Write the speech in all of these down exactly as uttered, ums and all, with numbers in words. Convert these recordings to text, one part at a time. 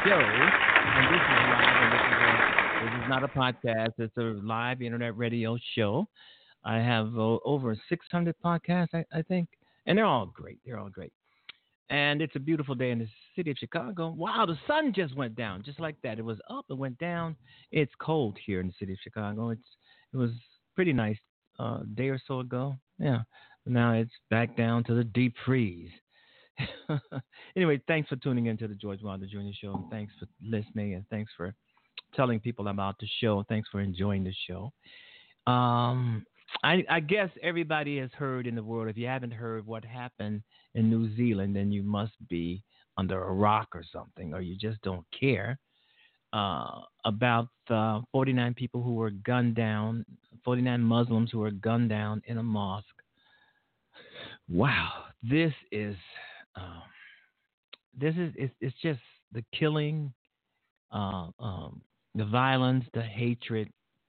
show. And this is live, and this is, a, this is not a podcast. It's a live internet radio show. I have uh, over six hundred podcasts, I, I think, and they're all great. They're all great. And it's a beautiful day in the city of Chicago. Wow, the sun just went down, just like that. It was up, it went down. It's cold here in the city of Chicago. It's it was pretty nice uh, a day or so ago. Yeah, now it's back down to the deep freeze. Anyway, thanks for tuning in to the George Wilder Junior Show. And thanks for listening, and thanks for telling people about the show. Thanks for enjoying the show. Um, I, I guess everybody has heard in the world. If you haven't heard what happened in New Zealand, then you must be under a rock or something, or you just don't care. Uh, about uh, forty-nine people who were gunned down, forty-nine Muslims who were gunned down in a mosque. Wow, this is um, this is it's, it's just the killing, uh, um, the violence, the hatred.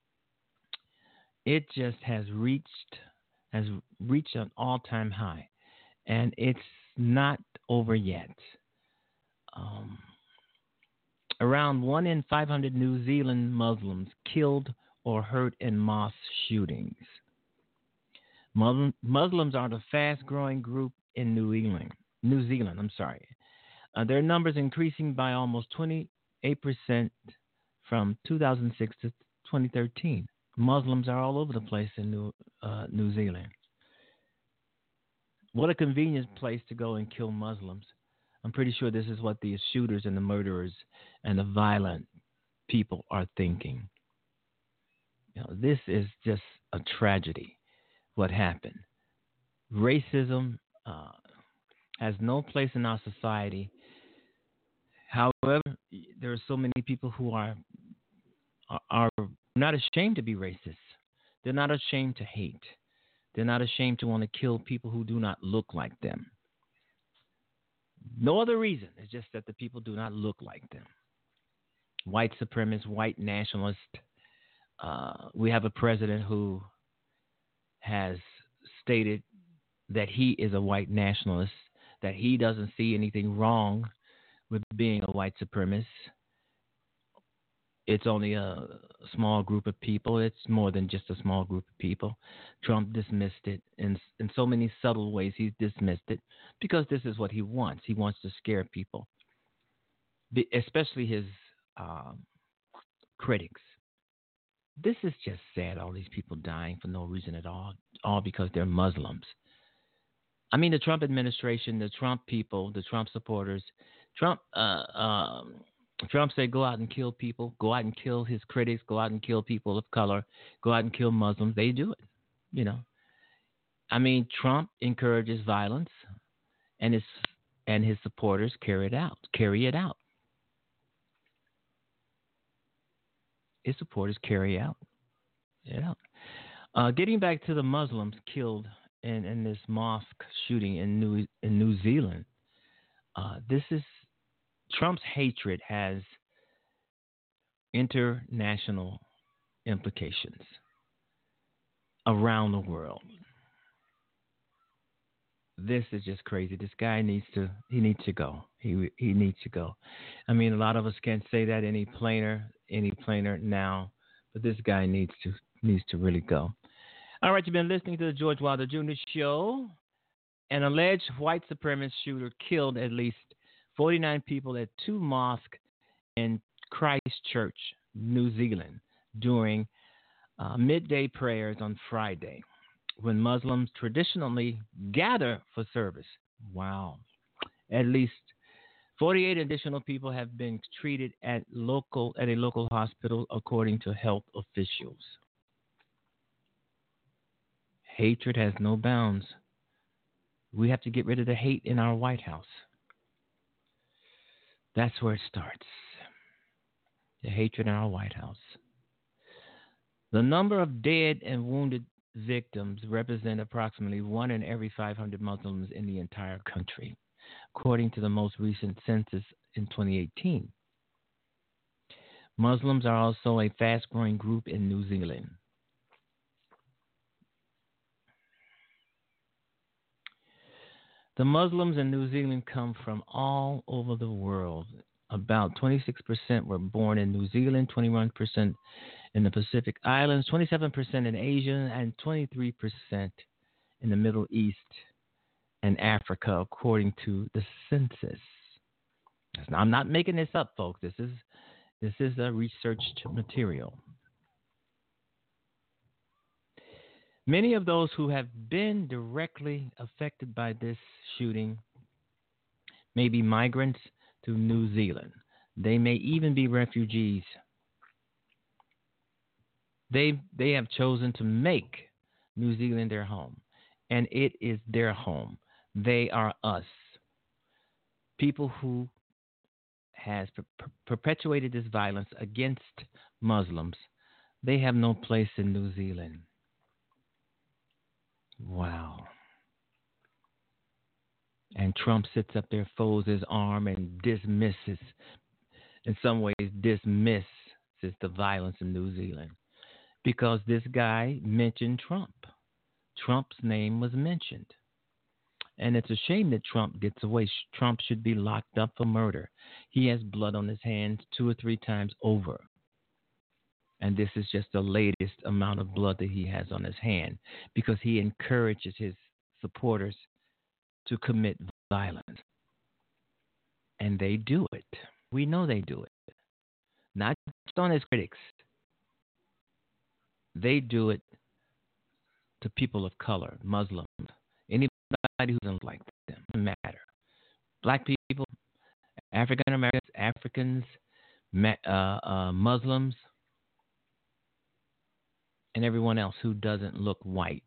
It just has reached has reached an all-time high, and it's not over yet. Um, around one in five hundred New Zealand Muslims killed or hurt in mosque shootings. Muslim, Muslims are the fast-growing group in New Zealand. New Zealand, I'm sorry. Uh, their numbers increasing by almost twenty-eight percent from two thousand six to twenty thirteen. Muslims are all over the place in New uh, New Zealand. What a convenient place to go and kill Muslims. I'm pretty sure this is what the shooters and the murderers and the violent people are thinking. You know, this is just a tragedy, what happened. Racism uh, has no place in our society. However, there are so many people who are are not ashamed to be racist. They're not ashamed to hate. They're not ashamed to want to kill people who do not look like them. No other reason. It's just that the people do not look like them. White supremacist, white nationalist. Uh, we have a president who has stated that he is a white nationalist, that he doesn't see anything wrong with being a white supremacist. It's only a small group of people. It's more than just a small group of people. Trump dismissed it in in so many subtle ways. He's dismissed it because this is what he wants. He wants to scare people, especially his um, critics. This is just sad. All these people dying for no reason at all, all because they're Muslims. I mean, the Trump administration, the Trump people, the Trump supporters, Trump. Uh, um, Trump said, go out and kill people, go out and kill his critics, go out and kill people of color, go out and kill Muslims. They do it, you know. I mean, Trump encourages violence, and his and his supporters carry it out. Carry it out. His supporters carry out. It out. Uh, getting back to the Muslims killed in, in this mosque shooting in New in New Zealand. Uh, this is Trump's hatred has international implications around the world. This is just crazy. This guy needs to he needs to go. He he needs to go. I mean, a lot of us can't say that any plainer, any plainer now, but this guy needs to needs to really go. All right, you've been listening to the George Wilder Junior Show. An alleged white supremacist shooter killed at least forty-nine people at two mosques in Christchurch, New Zealand, during uh, midday prayers on Friday, when Muslims traditionally gather for service. Wow. At least forty-eight additional people have been treated at local at a local hospital, according to health officials. Hatred has no bounds. We have to get rid of the hate in our White House. That's where it starts. The hatred in our White House. The number of dead and wounded victims represent approximately one in every five hundred Muslims in the entire country, according to the most recent census in twenty eighteen. Muslims are also a fast-growing group in New Zealand. The Muslims in New Zealand come from all over the world. About twenty-six percent were born in New Zealand, twenty-one percent in the Pacific Islands, twenty-seven percent in Asia, and twenty-three percent in the Middle East and Africa, according to the census. Now, I'm not making this up, folks. This is this is a researched material. Many of those who have been directly affected by this shooting may be migrants to New Zealand. They may even be refugees. They they have chosen to make New Zealand their home, and it is their home. They are us. People who has per- per- perpetuated this violence against Muslims, they have no place in New Zealand. Wow. And Trump sits up there, folds his arm, and dismisses, in some ways, dismisses the violence in New Zealand. Because this guy mentioned Trump. Trump's name was mentioned. And it's a shame that Trump gets away. Trump should be locked up for murder. He has blood on his hands two or three times over. And this is just the latest amount of blood that he has on his hand because he encourages his supporters to commit violence. And they do it. We know they do it. Not just on his critics. They do it to people of color, Muslims, anybody who doesn't like them. Doesn't matter. Black people, African Americans, Africans, uh, uh, Muslims, and everyone else who doesn't look white.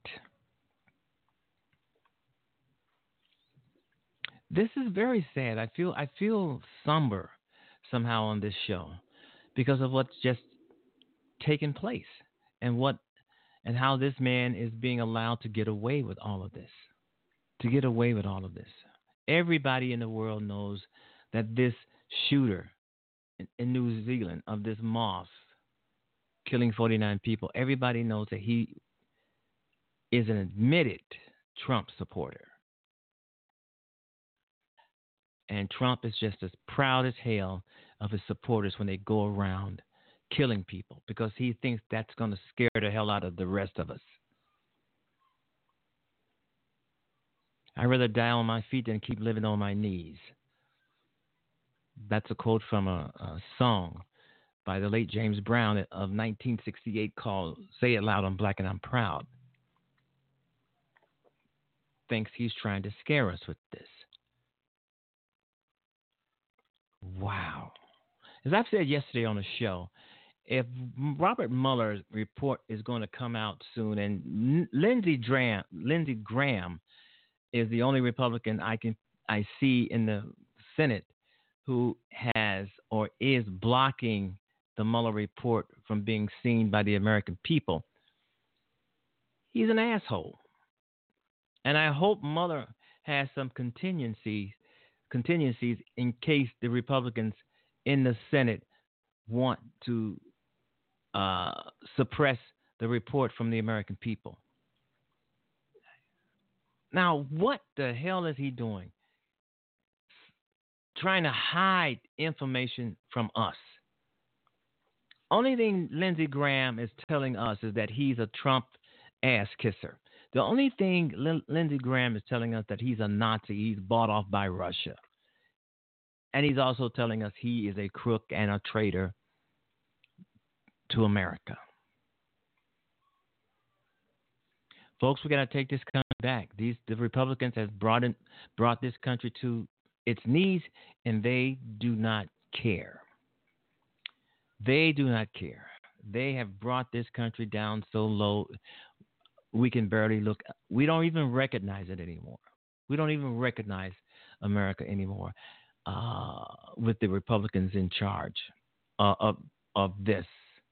This is very sad. I feel I feel somber somehow on this show because of what's just taken place and what and how this man is being allowed to get away with all of this. To get away with all of this. Everybody in the world knows that this shooter in, in New Zealand of this mosque killing forty-nine people, everybody knows that he is an admitted Trump supporter. And Trump is just as proud as hell of his supporters when they go around killing people because he thinks that's going to scare the hell out of the rest of us. I'd rather die on my feet than keep living on my knees. That's a quote from a, a song by the late James Brown of nineteen sixty-eight called Say It Loud, I'm Black and I'm Proud. Thinks he's trying to scare us with this. Wow. As I've said yesterday on the show, if Robert Mueller's report is going to come out soon, and Lindsey Graham, Lindsey Graham is the only Republican I can I see in the Senate who has or is blocking the Mueller report from being seen by the American people, he's an asshole. And I hope Mueller has some contingencies contingencies in case the Republicans in the Senate want to uh, suppress the report from the American people. Now, what the hell is he doing? Trying to hide information from us. Only thing Lindsey Graham is telling us is that he's a Trump ass kisser. The only thing L- Lindsey Graham is telling us that he's a Nazi, he's bought off by Russia. And he's also telling us he is a crook and a traitor to America. Folks, we got to take this country back. These the Republicans have brought in, brought this country to its knees, and they do not care. They do not care. They have brought this country down so low we can barely look. We don't even recognize it anymore. We don't even recognize America anymore uh, with the Republicans in charge uh, of of this.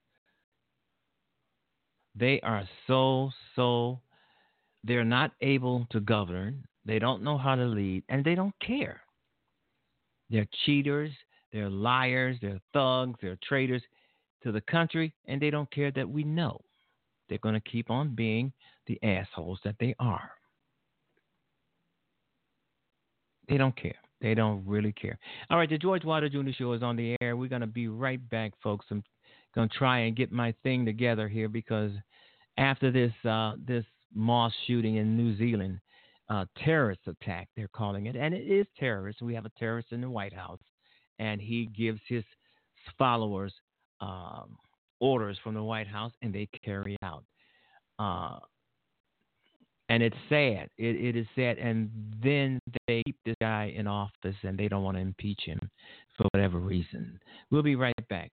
They are so, so, they're not able to govern. They don't know how to lead, and they don't care. They're cheaters. They're liars. They're thugs. They're traitors to the country, and they don't care that we know. They're going to keep on being the assholes that they are. They don't care. They don't really care. All right, the George Wilder Junior Show is on the air. We're gonna be right back, folks. I'm gonna try and get my thing together here because after this uh, this mosque shooting in New Zealand, uh, terrorist attack they're calling it, and it is terrorist. We have a terrorist in the White House, and he gives his followers um, orders from the White House, and they carry out. Uh, and it's sad. It, it is sad. And then they keep this guy in office, and they don't want to impeach him for whatever reason. We'll be right back.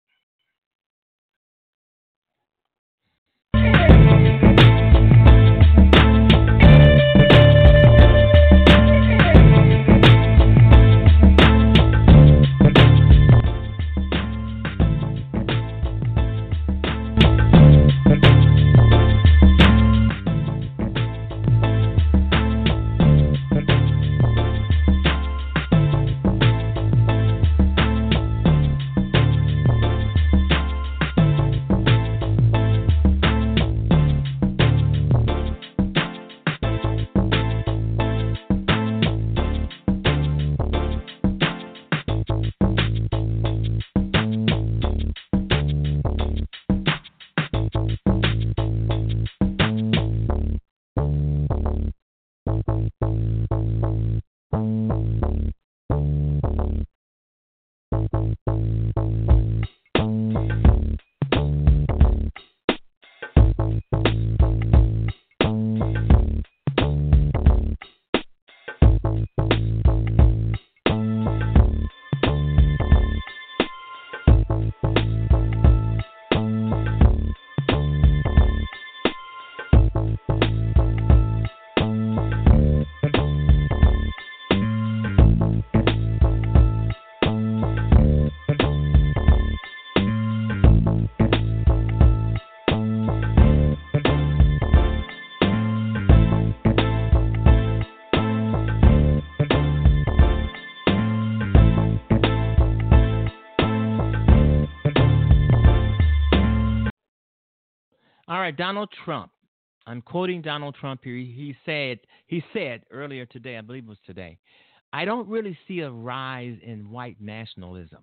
All right, Donald Trump. I'm quoting Donald Trump here. He said he said earlier today, I believe it was today, I don't really see a rise in white nationalism.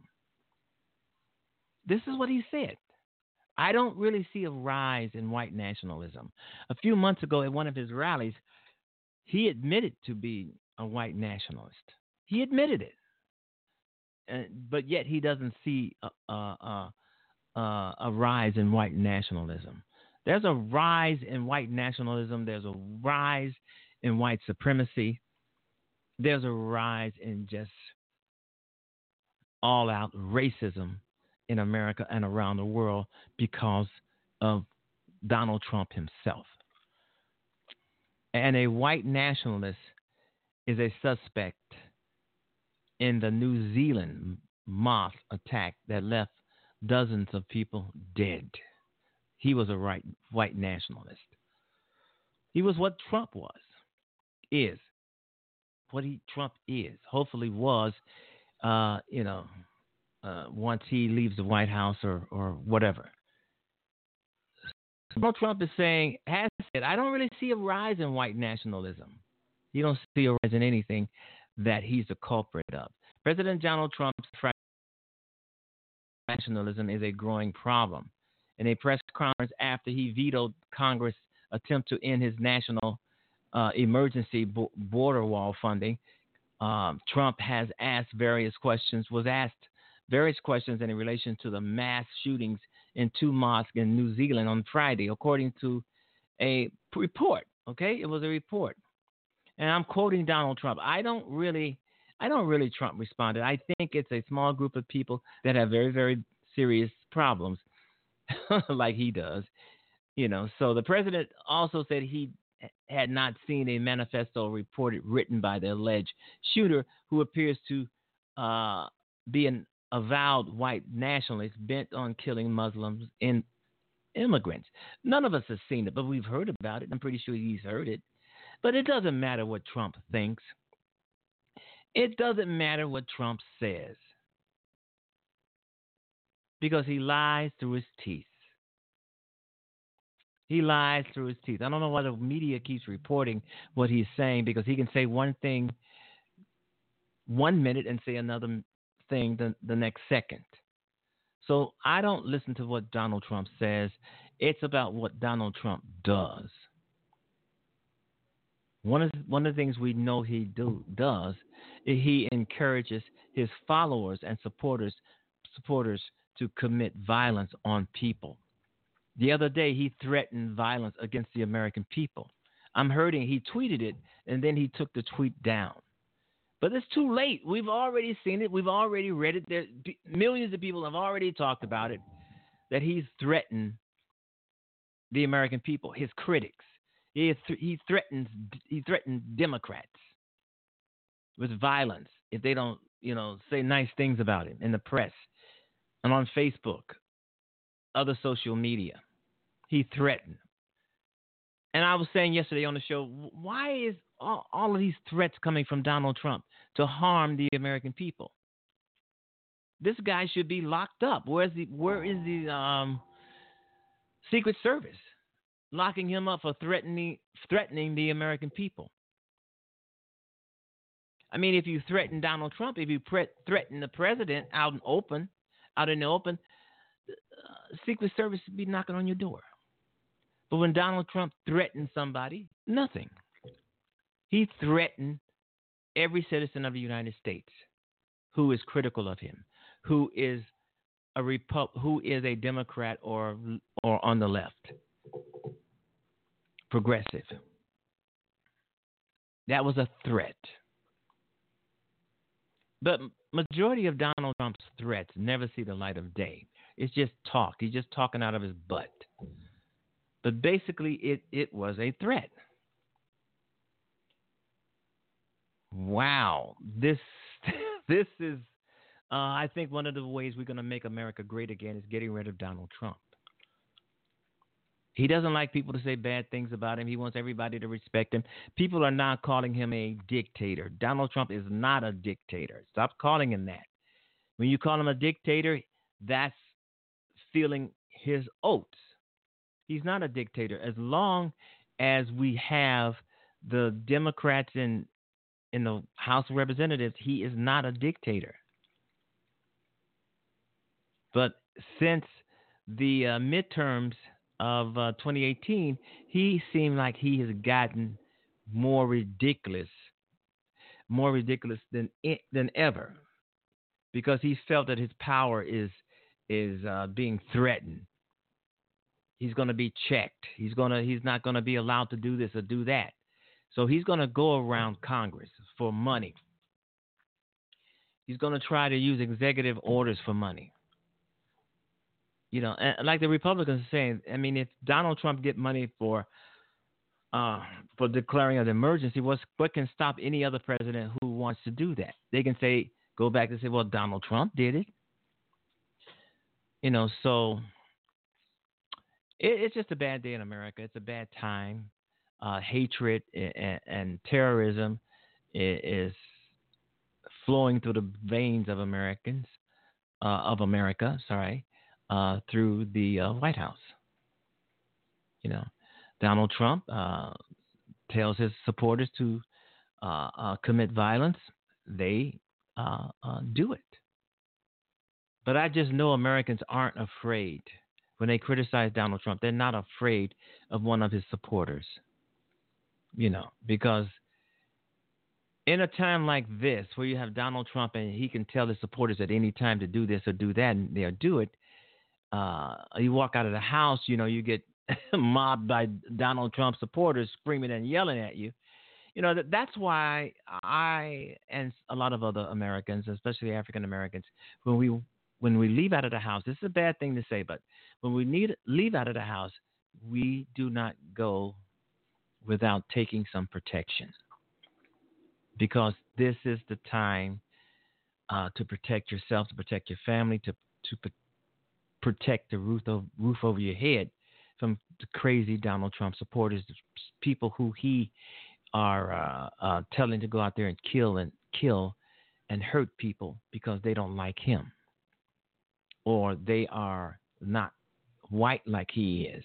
This is what he said. I don't really see a rise in white nationalism. A few months ago at one of his rallies, he admitted to being a white nationalist. He admitted it. Uh, but yet he doesn't see a, a, a, a, a rise in white nationalism. There's a rise in white nationalism. There's a rise in white supremacy. There's a rise in just all-out racism in America and around the world because of Donald Trump himself. And a white nationalist is a suspect in the New Zealand mosque attack that left dozens of people dead. He was a right, white nationalist. He was what Trump was, is, what he Trump is, hopefully was, uh, you know, uh, once he leaves the White House or, or whatever. Donald Trump is saying, has said, I don't really see a rise in white nationalism. You don't see a rise in anything that he's the culprit of. President Donald Trump's nationalism is a growing problem. In a press conference after he vetoed Congress' attempt to end his national uh, emergency bo- border wall funding, um, Trump has asked various questions, was asked various questions in relation to the mass shootings in two mosques in New Zealand on Friday, according to a report. Okay, it was a report, and I'm quoting Donald Trump. I don't really, I don't really. Trump responded. I think it's a small group of people that have very, very serious problems. Like he does, you know. So the president also said he had not seen a manifesto reported written by the alleged shooter, who appears to uh, be an avowed white nationalist bent on killing Muslims and immigrants. None of us have seen it, but we've heard about it. I'm pretty sure he's heard it. But it doesn't matter what Trump thinks. It doesn't matter what Trump says, because he lies through his teeth. He lies through his teeth. I don't know why the media keeps reporting what he's saying, because he can say one thing one minute and say another thing the, the next second. So I don't listen to what Donald Trump says. It's about what Donald Trump does. One of the, one of the things we know he do, does is he encourages his followers and supporters supporters to commit violence on people. The other day, he threatened violence against the American people. I'm hurting. He tweeted it, and then he took the tweet down. But it's too late. We've already seen it. We've already read it. There, millions of people have already talked about it, that he's threatened the American people, his critics. He, th- he threatens he threatened Democrats with violence if they don't, you know, say nice things about him in the press and on Facebook, other social media. He threatened. And I was saying yesterday on the show, why is all, all of these threats coming from Donald Trump to harm the American people? This guy should be locked up. Where's the where is the um, Secret Service locking him up for threatening threatening the American people? I mean, if you threaten Donald Trump, if you pre- threaten the president out in open, out in the open, uh, Secret Service would be knocking on your door. But when Donald Trump threatened somebody, nothing. He threatened every citizen of the United States who is critical of him, who is a Repu- who is a Democrat or or on the left, progressive. That was a threat. But majority of Donald Trump's threats never see the light of day. It's just talk. He's just talking out of his butt. But basically, it, it was a threat. Wow. This this is, uh, I think, one of the ways we're going to make America great again is getting rid of Donald Trump. He doesn't like people to say bad things about him. He wants everybody to respect him. People are now calling him a dictator. Donald Trump is not a dictator. Stop calling him that. When you call him a dictator, that's feeling his oats. He's not a dictator. As long as we have the Democrats in in the House of Representatives, he is not a dictator. But since the uh, midterms of uh, twenty eighteen, he seemed like he has gotten more ridiculous, more ridiculous than than ever, because he felt that his power is is uh, being threatened. He's going to be checked. He's going to. He's not going to be allowed to do this or do that. So he's going to go around Congress for money. He's going to try to use executive orders for money. You know, and like the Republicans are saying, I mean, if Donald Trump get money for uh, for declaring an emergency, what's, what can stop any other president who wants to do that? They can say, go back and say, well, Donald Trump did it. You know, so it, it's just a bad day in America. It's a bad time. Uh, hatred and, and terrorism is flowing through the veins of Americans, uh, of America, sorry, uh, through the uh, White House. You know, Donald Trump uh, tells his supporters to uh, uh, commit violence. They uh, uh, do it. But I just know Americans aren't afraid. When they criticize Donald Trump, they're not afraid of one of his supporters. You know, because in a time like this, where you have Donald Trump and he can tell his supporters at any time to do this or do that, and they'll do it. Uh, you walk out of the house, you know, you get mobbed by Donald Trump supporters screaming and yelling at you. You know, that, that's why I and a lot of other Americans, especially African Americans, when we when we leave out of the house, this is a bad thing to say, but when we need leave out of the house, we do not go without taking some protection, because this is the time uh, to protect yourself, to protect your family, to to p- protect the roof, of, roof over your head from the crazy Donald Trump supporters, the people who he are uh, uh, telling to go out there and kill and kill and hurt people because they don't like him, or they are not white like he is.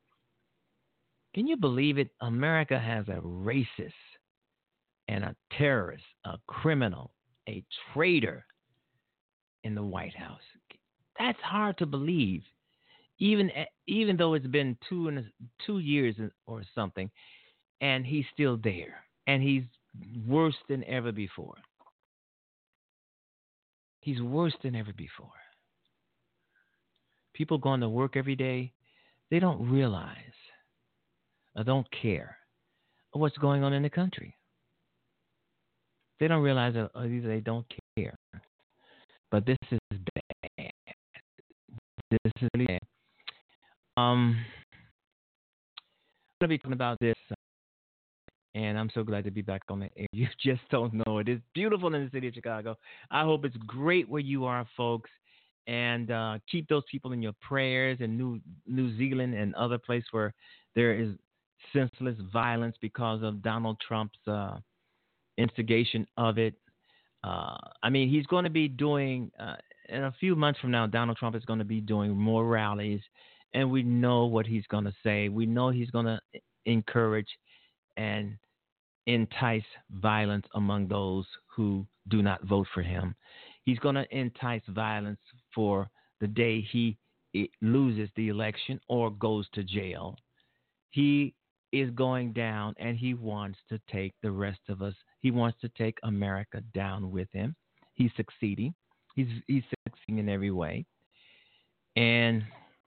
Can you believe it? America has a racist and a terrorist, a criminal, a traitor in the White House. That's hard to believe, even even though it's been two and two years or something, and he's still there, and he's worse than ever before. He's worse than ever before. People going to work every day, they don't realize or don't care what's going on in the country. They don't realize that, or either they don't care. But this is bad. This is really bad. Um, I'm going to be talking about this, uh, and I'm so glad to be back on the air. You just don't know it. It's beautiful in the city of Chicago. I hope it's great where you are, folks. And uh, keep those people in your prayers in New New Zealand and other places where there is senseless violence because of Donald Trump's uh, instigation of it. Uh, I mean, he's going to be doing, uh, in a few months from now, Donald Trump is going to be doing more rallies, and we know what he's going to say. We know he's going to encourage and entice violence among those who do not vote for him. He's going to entice violence for the day he loses the election or goes to jail. He is going down, and he wants to take the rest of us. He wants to take America down with him. He's succeeding. He's he's succeeding in every way. And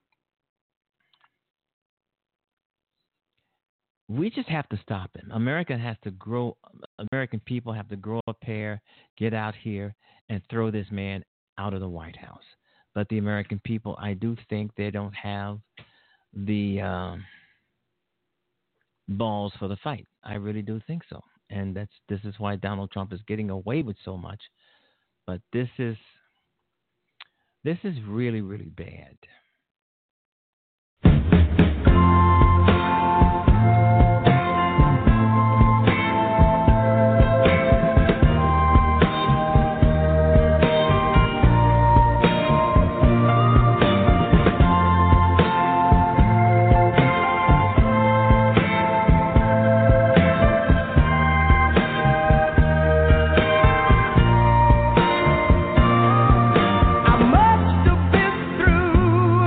we just have to stop him. America has to grow. American people have to grow a pair, get out here, and throw this man out of the White House. But the American people, I do think they don't have the um, balls for the fight. I really do think so. And that's this is why Donald Trump is getting away with so much. But this is this is really, really bad. I must have been through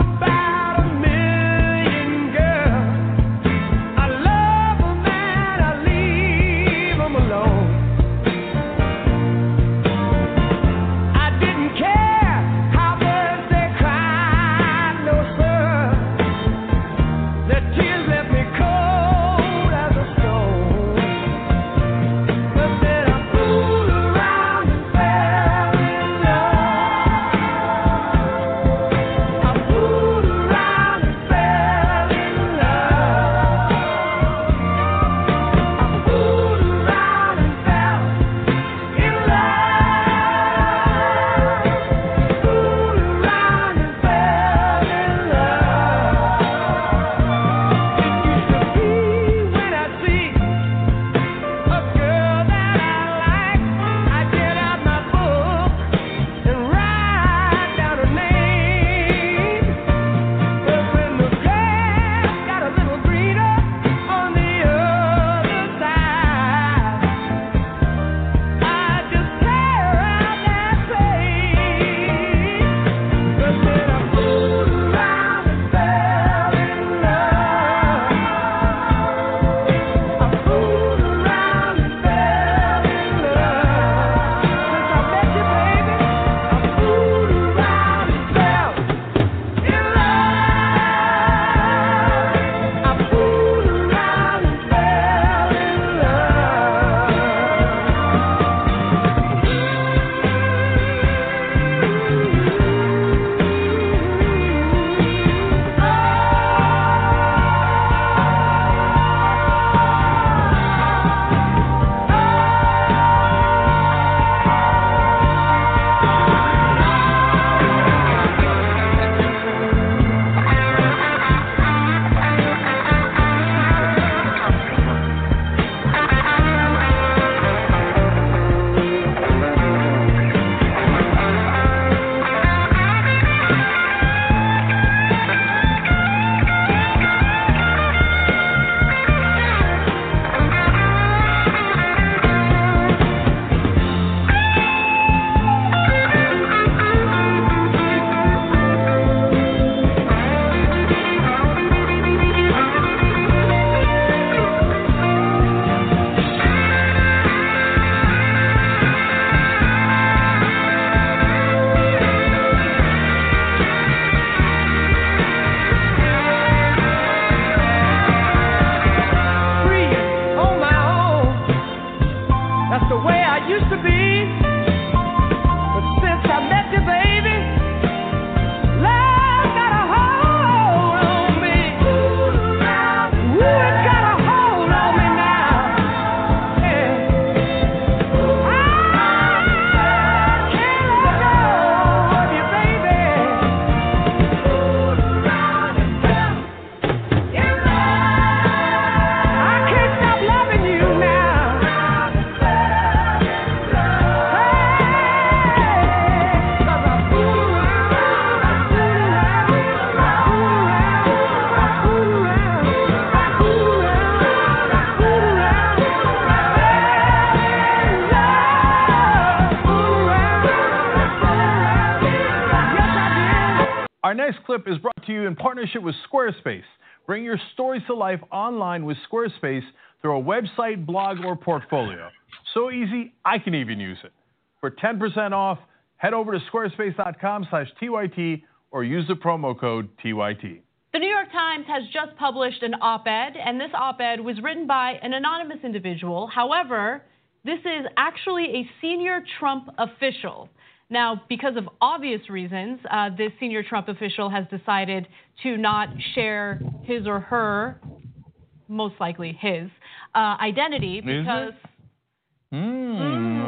Our next clip is brought to you in partnership with Squarespace. Bring your stories to life online with Squarespace through a website, blog, or portfolio. So easy, I can even use it. For ten percent off, head over to squarespace.com slash TYT or use the promo code T Y T. The New York Times has just published an op-ed, and this op-ed was written by an anonymous individual. However, this is actually a senior Trump official. Now, because of obvious reasons, uh, this senior Trump official has decided to not share his or her, most likely his, uh, identity because... Mm,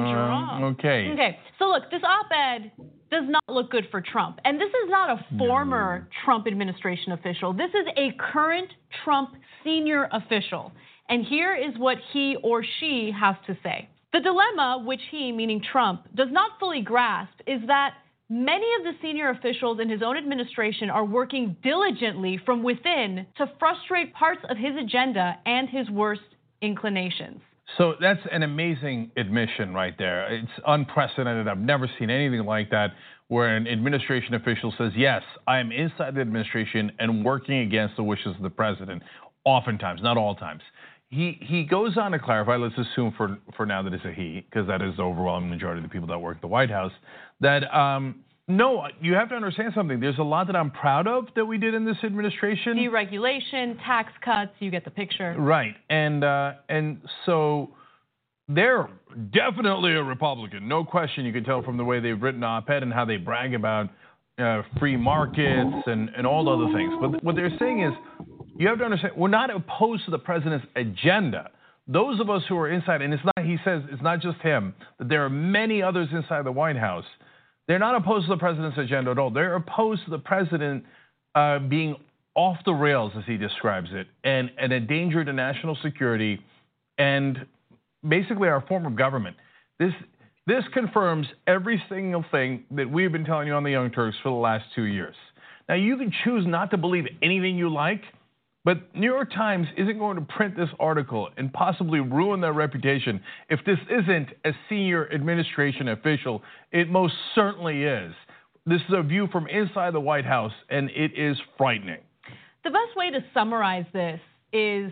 mm, okay. Okay, so look, this op-ed does not look good for Trump. And this is not a former no. Trump administration official. This is a current Trump senior official. And here is what he or she has to say. The dilemma, which he, meaning Trump, does not fully grasp is that many of the senior officials in his own administration are working diligently from within to frustrate parts of his agenda and his worst inclinations. So that's an amazing admission right there. It's unprecedented. I've never seen anything like that where an administration official says, yes, I am inside the administration and working against the wishes of the president. Oftentimes, not all times. He he goes on to clarify, let's assume for, for now that it's a he, because that is the overwhelming majority of the people that work at the White House, that um, no, you have to understand something. There's a lot that I'm proud of that we did in this administration. Deregulation, tax cuts, you get the picture. Right, and uh, and so they're definitely a Republican, no question. You can tell from the way they've written op-ed and how they brag about uh, free markets and, and all the other things. But what they're saying is, you have to understand, we're not opposed to the president's agenda. Those of us who are inside, and it's not, he says, it's not just him, that there are many others inside the White House. They're not opposed to the president's agenda at all. They're opposed to the president uh, being off the rails, as he describes it, and, and a danger to national security and basically our form of government. This, this confirms every single thing that we've been telling you on the Young Turks for the last two years. Now, you can choose not to believe anything you like, but New York Times isn't going to print this article and possibly ruin their reputation if this isn't a senior administration official. It most certainly is. This is a view from inside the White House, and it is frightening. The best way to summarize this is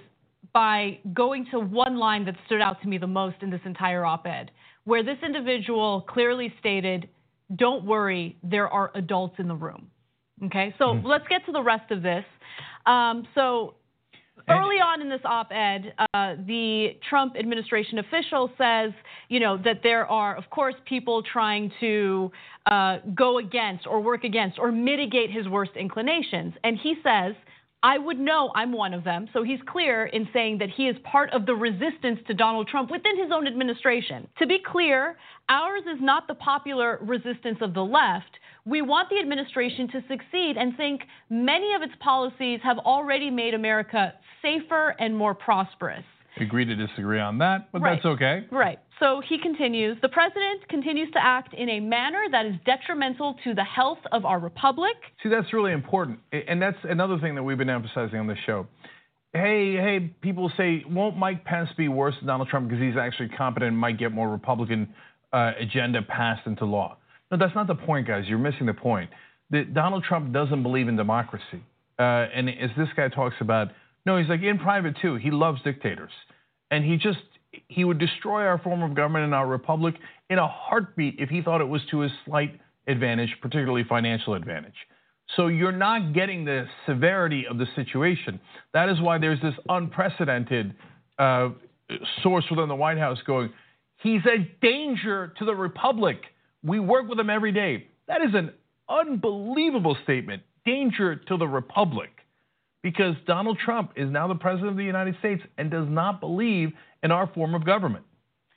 by going to one line that stood out to me the most in this entire op-ed, where this individual clearly stated, don't worry, there are adults in the room. Okay, so mm. let's get to the rest of this. Um, so early on in this op-ed, uh, the Trump administration official says, you know, that there are, of course, people trying to uh, go against or work against or mitigate his worst inclinations. And he says, I would know I'm one of them. So he's clear in saying that he is part of the resistance to Donald Trump within his own administration. To be clear, ours is not the popular resistance of the left. We want the administration to succeed and think many of its policies have already made America safer and more prosperous. Agree to disagree on that, but right. that's okay. Right. So he continues, the president continues to act in a manner that is detrimental to the health of our republic. See, that's really important. And that's another thing that we've been emphasizing on the show. Hey, hey, people say, won't Mike Pence be worse than Donald Trump because he's actually competent and might get more Republican uh, agenda passed into law? No, that's not the point, guys. You're missing the point. That Donald Trump doesn't believe in democracy. Uh, and as this guy talks about, no, he's like in private too. He loves dictators. And he just, he would destroy our form of government and our republic in a heartbeat if he thought it was to his slight advantage, particularly financial advantage. So you're not getting the severity of the situation. That is why there's this unprecedented uh, source within the White House going, he's a danger to the republic. We work with him every day. That is an unbelievable statement. Danger to the republic. Because Donald Trump is now the president of the United States and does not believe in our form of government.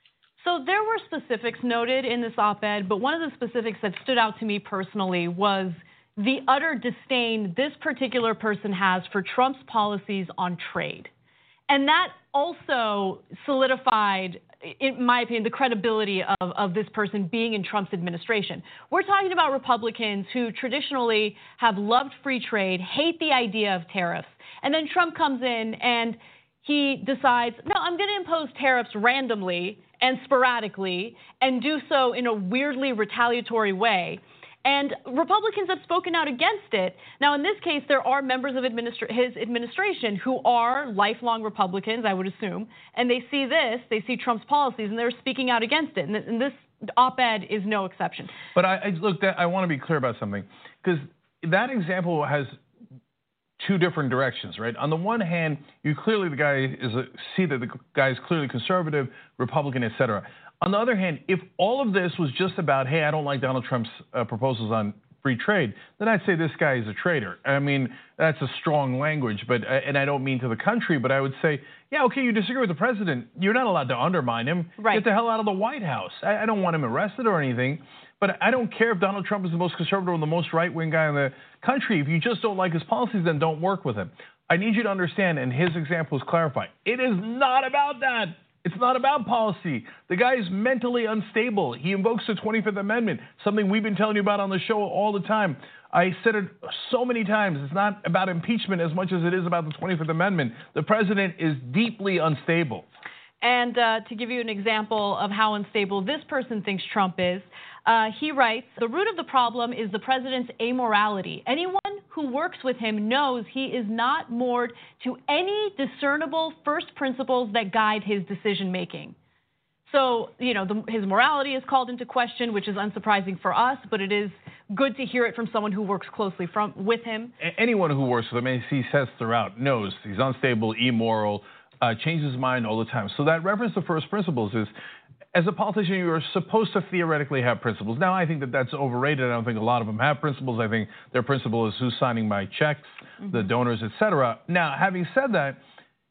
So there were specifics noted in this op-ed, but one of the specifics that stood out to me personally was the utter disdain this particular person has for Trump's policies on trade. And that also solidified, in my opinion, the credibility of, of this person being in Trump's administration. We're talking about Republicans who traditionally have loved free trade, hate the idea of tariffs. And then Trump comes in and he decides, no, I'm going to impose tariffs randomly and sporadically and do so in a weirdly retaliatory way. And Republicans have spoken out against it. Now, in this case, there are members of administra- his administration who are lifelong Republicans, I would assume, and they see this, they see Trump's policies, and they're speaking out against it. And this op-ed is no exception. But I, I look, that, I want to be clear about something, because that example has two different directions, right? On the one hand, you clearly the guy is a, see that the guy is clearly conservative, Republican, et cetera. On the other hand, if all of this was just about, hey, I don't like Donald Trump's uh, proposals on free trade, then I'd say this guy is a traitor. I mean, that's a strong language, but and I don't mean to the country, but I would say, yeah, okay, you disagree with the president. You're not allowed to undermine him. Right. Get the hell out of the White House. I, I don't want him arrested or anything, but I don't care if Donald Trump is the most conservative or the most right-wing guy in the country. If you just don't like his policies, then don't work with him. I need you to understand, and his example is clarifying, it is not about that. It's not about policy. The guy is mentally unstable. He invokes the twenty-fifth Amendment, something we've been telling you about on the show all the time. I said it so many times. It's not about impeachment as much as it is about the twenty-fifth Amendment. The president is deeply unstable. And uh, to give you an example of how unstable this person thinks Trump is, uh, he writes, the root of the problem is the president's amorality. Anyone who works with him knows he is not moored to any discernible first principles that guide his decision making. So, you know, the, his morality is called into question, which is unsurprising for us, but it is good to hear it from someone who works closely from, with him. Anyone who works with him, as he says throughout, knows he's unstable, immoral, uh, changes his mind all the time. So that reference to first principles is, as a politician, you are supposed to theoretically have principles. Now, I think that that's overrated. I don't think a lot of them have principles. I think their principle is who's signing my checks, mm-hmm. the donors, et cetera. Now, having said that,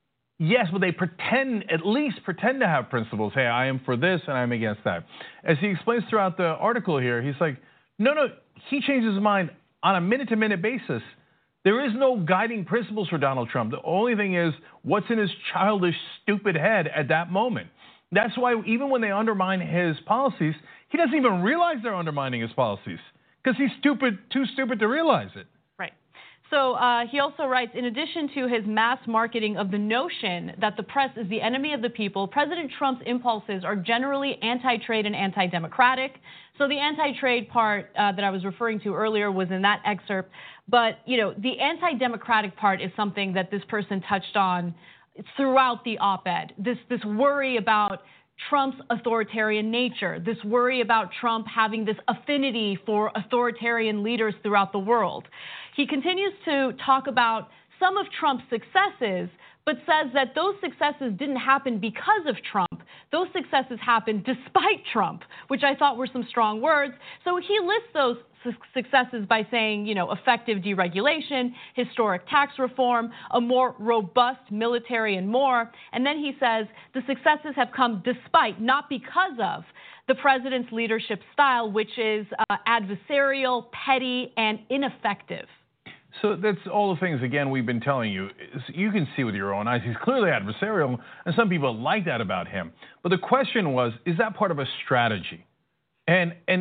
yes, but they pretend, at least pretend to have principles. Hey, I am for this and I'm against that. As he explains throughout the article here, he's like, no, no, he changes his mind on a minute-to-minute basis. There is no guiding principles for Donald Trump. The only thing is what's in his childish, stupid head at that moment. That's why even when they undermine his policies, he doesn't even realize they're undermining his policies because he's stupid, too stupid to realize it. Right. So uh, he also writes, in addition to his mass marketing of the notion that the press is the enemy of the people, President Trump's impulses are generally anti-trade and anti-democratic. So the anti-trade part uh, that I was referring to earlier was in that excerpt. But, you know, the anti-democratic part is something that this person touched on throughout the op-ed. This, this worry about Trump's authoritarian nature, this worry about Trump having this affinity for authoritarian leaders throughout the world. He continues to talk about some of Trump's successes, but says that those successes didn't happen because of Trump. Those successes happened despite Trump, which I thought were some strong words. So he lists those successes by saying, you know, effective deregulation, historic tax reform, a more robust military, and more. And then he says the successes have come despite, not because of, the president's leadership style, which is uh, adversarial, petty, and ineffective. So that's all the things, again, we've been telling you. You can see with your own eyes, he's clearly adversarial, and some people like that about him. But the question was, is that part of a strategy? And and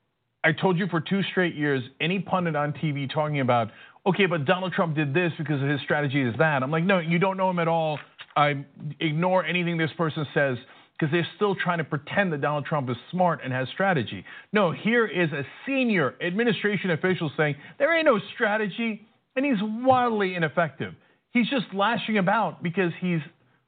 I told you for two straight years, any pundit on T V talking about, okay, but Donald Trump did this because his strategy is that. I'm like, no, you don't know him at all. I ignore anything this person says because they're still trying to pretend that Donald Trump is smart and has strategy. No, here is a senior administration official saying there ain't no strategy, and he's wildly ineffective. He's just lashing about because he's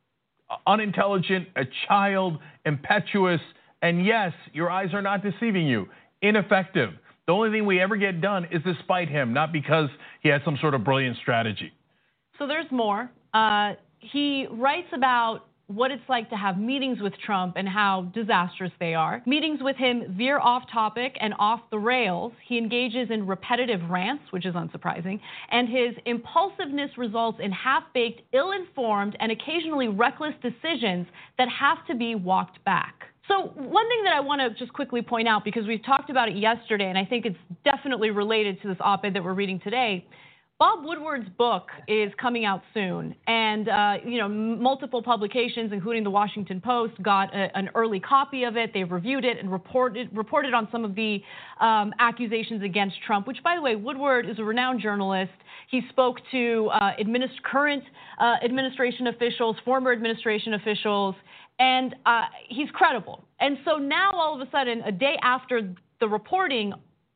unintelligent, a child, impetuous, and yes, your eyes are not deceiving you, ineffective. The only thing we ever get done is despite him, not because he has some sort of brilliant strategy. So there's more. Uh, he writes about what it's like to have meetings with Trump and how disastrous they are. Meetings with him veer off topic and off the rails. He engages in repetitive rants, which is unsurprising, and his impulsiveness results in half-baked, ill-informed, and occasionally reckless decisions that have to be walked back. So one thing that I want to just quickly point out, because we've talked about it yesterday, and I think it's definitely related to this op-ed that we're reading today, Bob Woodward's book is coming out soon, and uh, you know, multiple publications, including the Washington Post, got a, an early copy of it. They've reviewed it and reported reported on some of the um, accusations against Trump. Which, by the way, Woodward is a renowned journalist. He spoke to uh, administ- current uh, administration officials, former administration officials, and uh, he's credible. And so now, all of a sudden, a day after the reporting,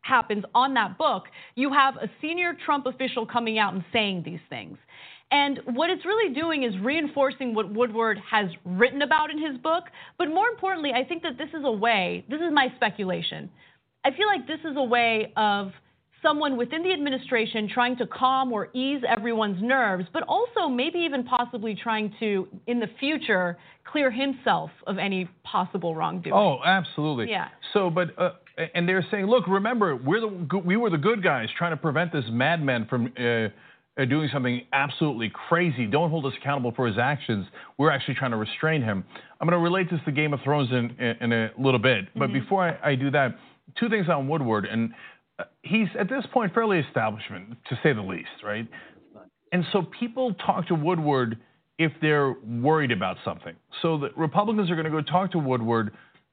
happens on that book, you have a senior Trump official coming out and saying these things. And what it's really doing is reinforcing what Woodward has written about in his book. But more importantly, I think that this is a way, this is my speculation. I feel like this is a way of someone within the administration trying to calm or ease everyone's nerves, but also maybe even possibly trying to, in the future, clear himself of any possible wrongdoing. Oh, absolutely. Yeah. So, but, uh, and they're saying, look, remember, we're the, we were the good guys trying to prevent this madman from uh, uh, doing something absolutely crazy. Don't hold us accountable for his actions. We're actually trying to restrain him. I'm going to relate this to Game of Thrones in, in, in a little bit. But mm-hmm. before I, I do that, two things on Woodward. And he's, at this point, fairly establishment, to say the least, right? And so people talk to Woodward if they're worried about something. So the Republicans are going to go talk to Woodward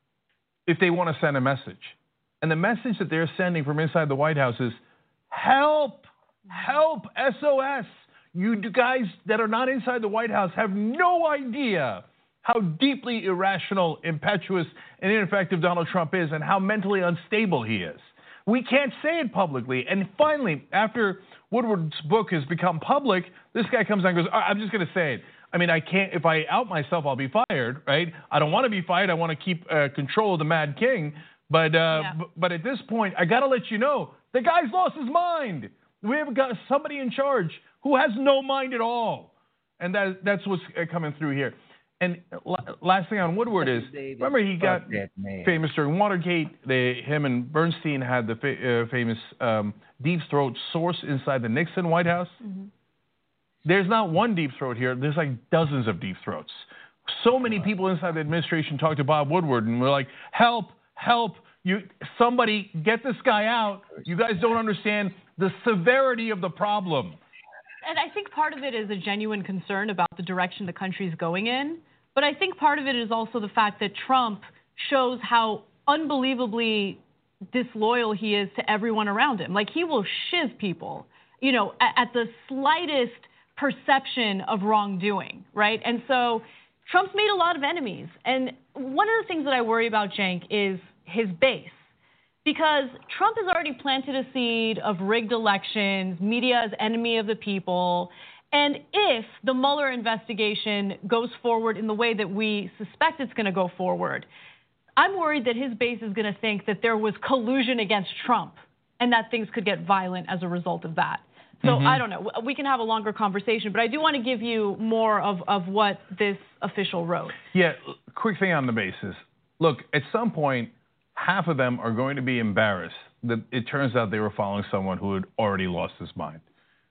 if they want to send a message. And the message that they're sending from inside the White House is, help, help, S O S. You guys that are not inside the White House have no idea how deeply irrational, impetuous, and ineffective Donald Trump is and how mentally unstable he is. We can't say it publicly. And finally, after Woodward's book has become public, this guy comes out and goes, I'm just going to say it. I mean, I can't, if I out myself, I'll be fired, right? I don't want to be fired. I want to keep uh, control of the Mad King. But, uh, yeah. b- but at this point, I got to let you know, the guy's lost his mind. We have got somebody in charge who has no mind at all. And that, that's what's coming through here. And last thing on Woodward is, remember he got famous during Watergate. They, him and Bernstein had the fa- uh, famous um, deep throat source inside the Nixon White House. Mm-hmm. There's not one deep throat here. There's like dozens of deep throats. So many people inside the administration talked to Bob Woodward and were like, help, help, you, somebody get this guy out. You guys don't understand the severity of the problem. And I think part of it is a genuine concern about the direction the country is going in. But I think part of it is also the fact that Trump shows how unbelievably disloyal he is to everyone around him. Like, he will shiv people, you know, at, at the slightest perception of wrongdoing, right? And so Trump's made a lot of enemies. And one of the things that I worry about, Cenk, is his base. Because Trump has already planted a seed of rigged elections, media as enemy of the people. And if the Mueller investigation goes forward in the way that we suspect it's going to go forward, I'm worried that his base is going to think that there was collusion against Trump and that things could get violent as a result of that. So mm-hmm. I don't know. We can have a longer conversation, but I do want to give you more of, of what this official wrote. Yeah, quick thing on the basis. Look, at some point, half of them are going to be embarrassed that it turns out they were following someone who had already lost his mind.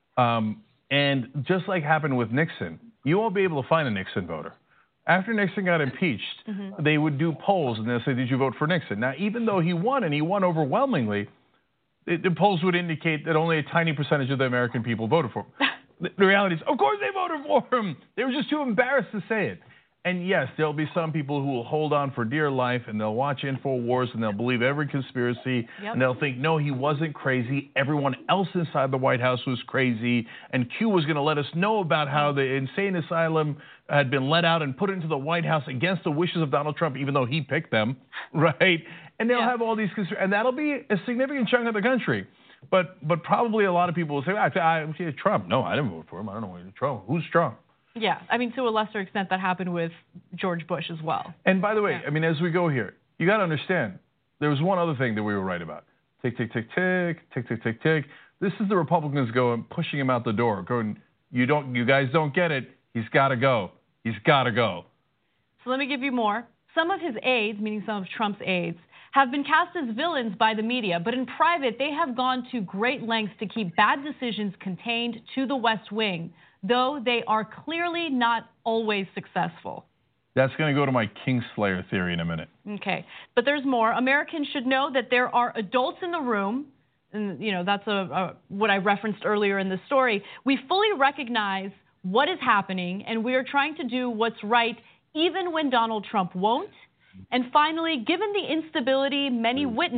Um, and just like happened with Nixon, you won't be able to find a Nixon voter. After Nixon got impeached, mm-hmm. they would do polls and they'll say, did you vote for Nixon? Now, even though he won and he won overwhelmingly, it, the polls would indicate that only a tiny percentage of the American people voted for him. the, the reality is, of course they voted for him. They were just too embarrassed to say it. And yes, there'll be some people who will hold on for dear life and they'll watch InfoWars and they'll believe every conspiracy yep. and they'll think, no, he wasn't crazy. Everyone else inside the White House was crazy. And Q was going to let us know about how the insane asylum had been let out and put into the White House against the wishes of Donald Trump, even though he picked them, right? And they'll yeah. have all these conspiracies, and that'll be a significant chunk of the country. But but probably a lot of people will say, I, I, I Trump. No, I didn't vote for him. I don't know why Trump. Who's Trump? Yeah, I mean, to a lesser extent, that happened with George Bush as well. And by the way, yeah. I mean, as we go here, you got to understand, there was one other thing that we were right about. Tick, tick, tick, tick, tick, tick, tick, tick. This is the Republicans going, pushing him out the door, going, you don't, you guys don't get it. He's got to go. He's got to go. So let me give you more. Some of his aides, meaning some of Trump's aides, have been cast as villains by the media, but in private, they have gone to great lengths to keep bad decisions contained to the West Wing, though they are clearly not always successful. That's going to go to my Kingslayer theory in a minute. Okay, but there's more. Americans should know that there are adults in the room, and you know that's a, a what I referenced earlier in the story. We fully recognize what is happening, and we are trying to do what's right, even when Donald Trump won't. And finally, given the instability many witnessed,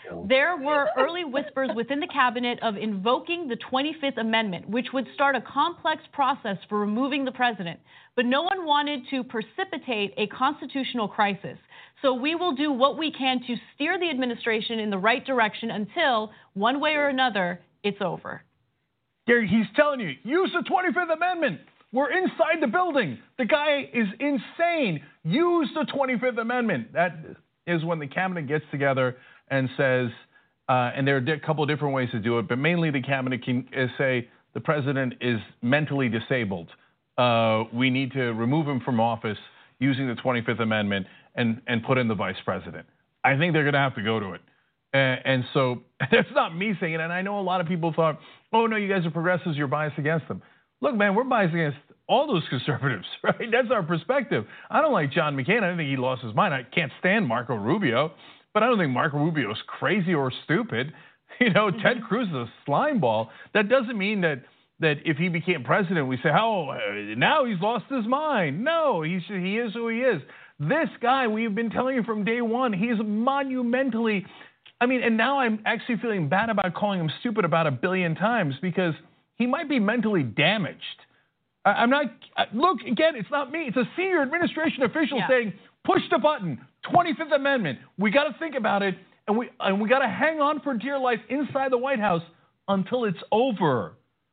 There were early whispers within the cabinet of invoking the twenty-fifth Amendment, which would start a complex process for removing the president. But no one wanted to precipitate a constitutional crisis. So we will do what we can to steer the administration in the right direction until, one way or another, it's over. Gary, he's telling you, use the twenty-fifth Amendment. We're inside the building. The guy is insane. Use the twenty-fifth Amendment. That is when the cabinet gets together and says, uh, and there are a couple of different ways to do it, but mainly the cabinet can say the president is mentally disabled. Uh, we need to remove him from office using the twenty-fifth Amendment and, and put in the vice president. I think they're going to have to go to it. And, and so that's not me saying it. And I know a lot of people thought, oh, no, you guys are progressives, you're biased against them. Look, man, we're biased against all those conservatives, right? That's our perspective. I don't like John McCain. I don't think he lost his mind. I can't stand Marco Rubio, but I don't think Marco Rubio is crazy or stupid. You know, mm-hmm. Ted Cruz is a slime ball. That doesn't mean that that if he became president, we say, oh, now he's lost his mind. No, he's, he is who he is. This guy, we've been telling you from day one, he's monumentally, I mean, and now I'm actually feeling bad about calling him stupid about a billion times because he might be mentally damaged. I'm not, look, again, it's not me. It's a senior administration official yeah. saying, push the button, twenty-fifth Amendment. We got to think about it, and we and we got to hang on for dear life inside the White House until it's over.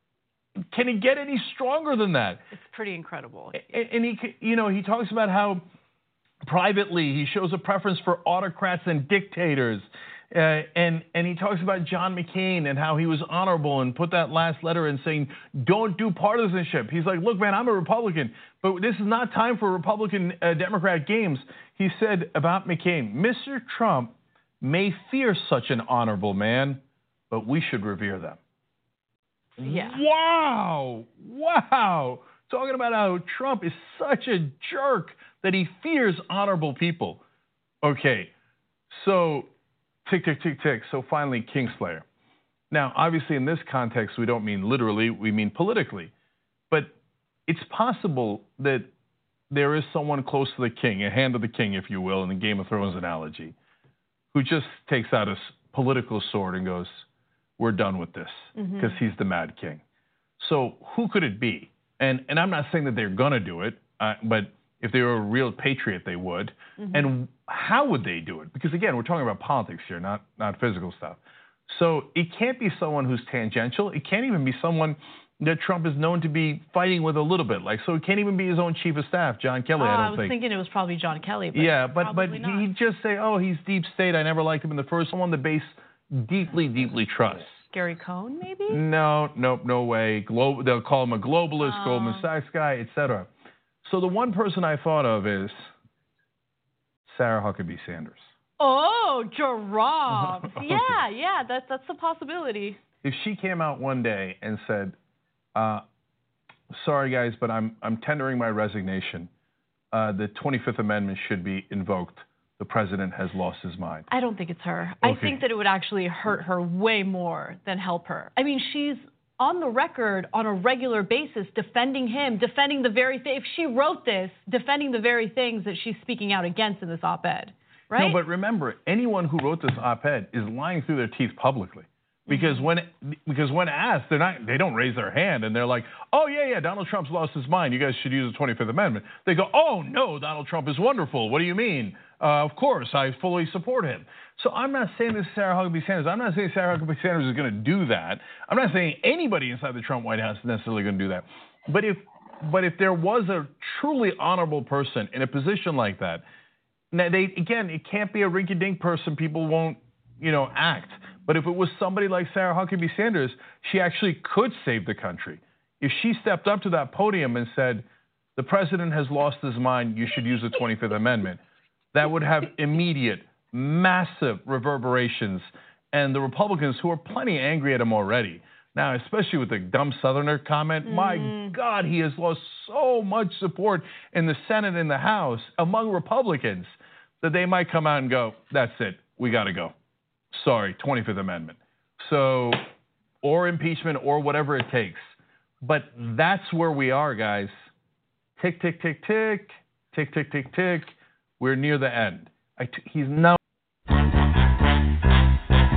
Can he get any stronger than that? It's pretty incredible. And, and he, you know, he talks about how privately he shows a preference for autocrats and dictators. Uh, and, and he talks about John McCain and how he was honorable and put that last letter in saying, don't do partisanship. He's like, look, man, I'm a Republican, but this is not time for Republican uh, Democrat games. He said about McCain, Mister Trump may fear such an honorable man, but we should revere them. Yeah. Wow. Wow. Talking about how Trump is such a jerk that he fears honorable people. Okay, so tick, tick, tick, tick. So finally, Kingslayer. Now, obviously, in this context, we don't mean literally, we mean politically. But it's possible that there is someone close to the king, a hand of the king, if you will, in the Game of Thrones analogy, who just takes out his political sword and goes, we're done with this, because mm-hmm. he's the Mad King. So who could it be? And and I'm not saying that they're going to do it, uh, but if they were a real patriot, they would. Mm-hmm. And how would they do it? Because, again, we're talking about politics here, not, not physical stuff. So it can't be someone who's tangential. It can't even be someone that Trump is known to be fighting with a little bit. Like, so it can't even be his own chief of staff, John Kelly, uh, I don't I was think. thinking it was probably John Kelly, but yeah, but, but not. he'd just say, oh, he's deep state. I never liked him in the first one. The base deeply, deeply trusts. Gary Cohn, maybe? No, nope, no way. Glo- they'll call him a globalist, oh. Goldman Sachs guy, et cetera. So the one person I thought of is Sarah Huckabee Sanders. Oh, Gerard. yeah, yeah, that's that's a possibility. If she came out one day and said, uh, sorry guys, but I'm I'm tendering my resignation. Uh, the twenty-fifth Amendment should be invoked. The president has lost his mind. I don't think it's her. Okay. I think that it would actually hurt her way more than help her. I mean, she's on the record on a regular basis defending him, defending the very thing. If she wrote this, defending the very things that she's speaking out against in this op-ed, right? No, but remember, anyone who wrote this op-ed is lying through their teeth publicly. Because when because when asked, they're not they don't raise their hand and they're like, oh yeah yeah Donald Trump's lost his mind. You guys should use the twenty-fifth Amendment. They go, oh no, Donald Trump is wonderful. What do you mean? Uh, of course, I fully support him. So I'm not saying this is Sarah Huckabee Sanders. I'm not saying Sarah Huckabee Sanders is going to do that. I'm not saying anybody inside the Trump White House is necessarily going to do that. But if but if there was a truly honorable person in a position like that, now they again it can't be a rinky-dink person. People won't you know act. But if it was somebody like Sarah Huckabee Sanders, she actually could save the country. If she stepped up to that podium and said, the president has lost his mind, you should use the twenty-fifth Amendment, that would have immediate, massive reverberations. And the Republicans, who are plenty angry at him already, now, especially with the dumb Southerner comment, mm. my God, he has lost so much support in the Senate and the House among Republicans that they might come out and go, that's it, we got to go. Sorry, twenty-fifth Amendment. So, or impeachment or whatever it takes. But that's where we are, guys. Tick, tick, tick, tick, tick, tick, tick, tick. We're near the end. I t- he's now.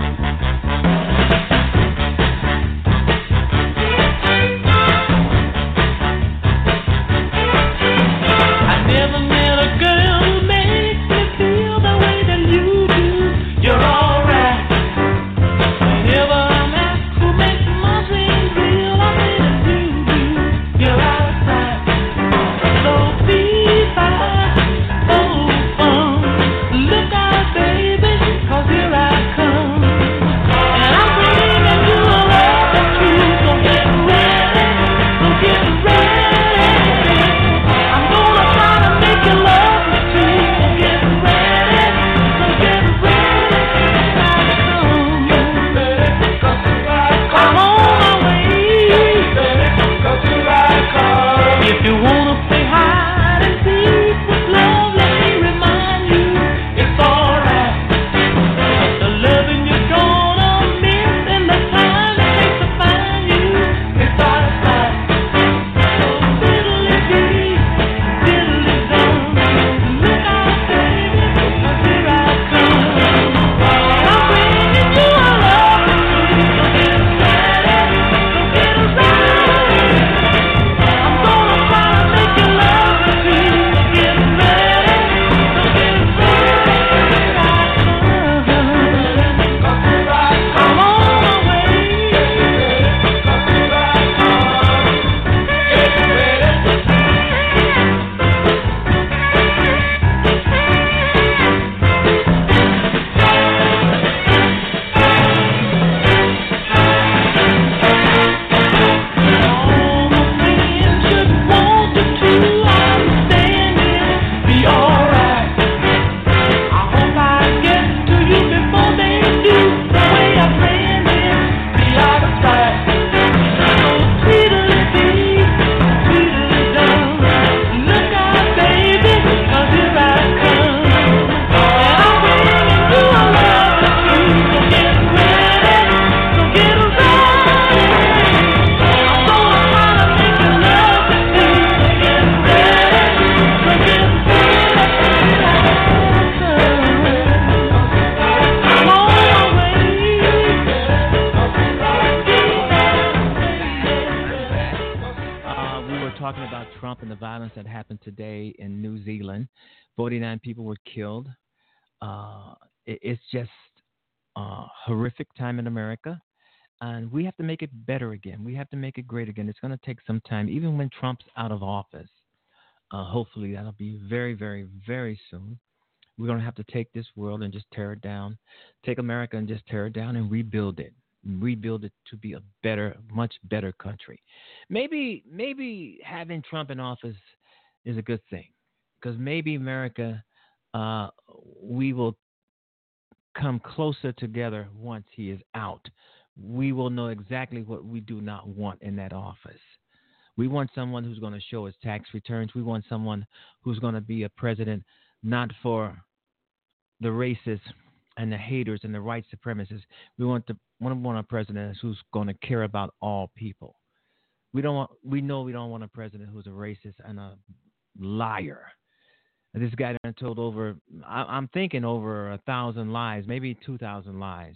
talking about Trump and the violence that happened today in New Zealand. forty-nine people were killed. Uh, it, it's just a horrific time in America. And we have to make it better again. We have to make it great again. It's going to take some time, even when Trump's out of office. Uh, hopefully, that'll be very, very, very soon. We're going to have to take this world and just tear it down, take America and just tear it down and rebuild it, rebuild it to be a better, much better country. Maybe, maybe having Trump in office is a good thing, because maybe America, uh, we will come closer together once he is out. We will know exactly what we do not want in that office. We want someone who's going to show us tax returns. We want someone who's going to be a president not for the racists and the haters and the white supremacists. We want to want, want a president who's going to care about all people. We don't want. We know we don't want a president who's a racist and a liar. This guy done told over. I, I'm thinking over a thousand lies, maybe two thousand lies.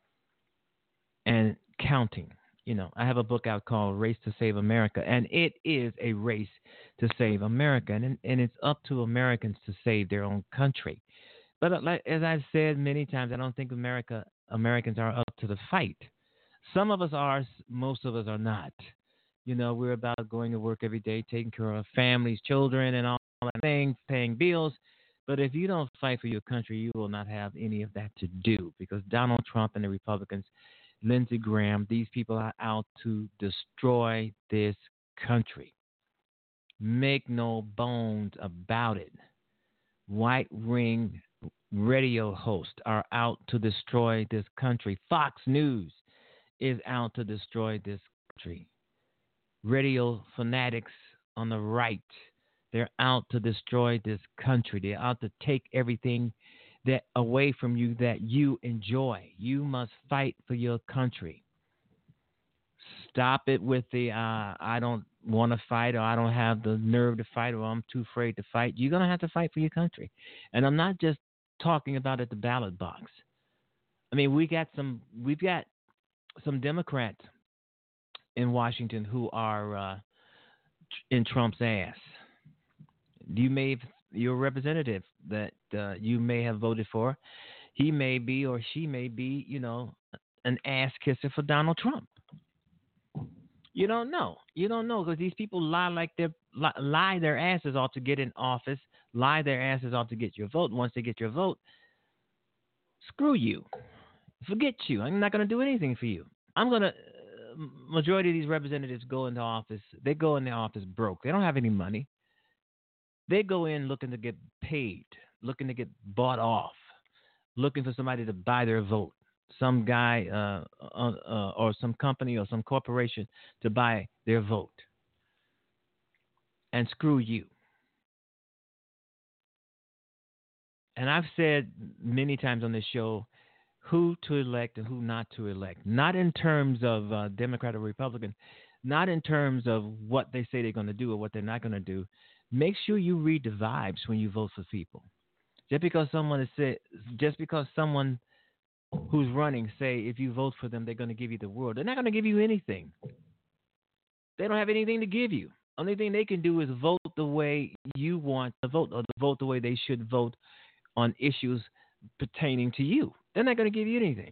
And counting. You know, I have a book out called Race to Save America, and it is a race to save America, and and it's up to Americans to save their own country. But like, as I've said many times, I don't think America Americans are up to the fight. Some of us are, most of us are not. You know, we're about going to work every day, taking care of families, children, and all that things, paying bills. But if you don't fight for your country, you will not have any of that to do, because Donald Trump and the Republicans, Lindsey Graham, these people are out to destroy this country. Make no bones about it. White ring radio hosts are out to destroy this country. Fox News is out to destroy this country. Radio fanatics on the right, they're out to destroy this country. They're out to take everything that away from you that you enjoy. You must fight for your country. Stop it with the uh, I don't want to fight, or I don't have the nerve to fight, or I'm too afraid to fight. You're going to have to fight for your country. And I'm not just talking about at the ballot box. I mean, we got some we've got some Democrats in Washington who are uh, in Trump's ass. You may have your representative that uh, you may have voted for, he may be or she may be, you know, an ass kisser for Donald Trump. You don't know. You don't know, because these people lie like they lie, lie their asses off to get in office, lie their asses off to get your vote. Once they get your vote, screw you. Forget you. I'm not going to do anything for you. I'm going to. Uh, majority of these representatives go into office. They go in the office broke. They don't have any money. They go in looking to get paid, looking to get bought off, looking for somebody to buy their vote, some guy uh, uh, uh, or some company or some corporation to buy their vote. And screw you. And I've said many times on this show who to elect and who not to elect, not in terms of uh, Democrat or Republican, not in terms of what they say they're going to do or what they're not going to do. Make sure you read the vibes when you vote for people. Just because someone is say, just because someone who's running say if you vote for them they're going to give you the world, they're not going to give you anything. They don't have anything to give you. Only thing they can do is vote the way you want to vote, or vote the way they should vote on issues pertaining to you. They're not going to give you anything.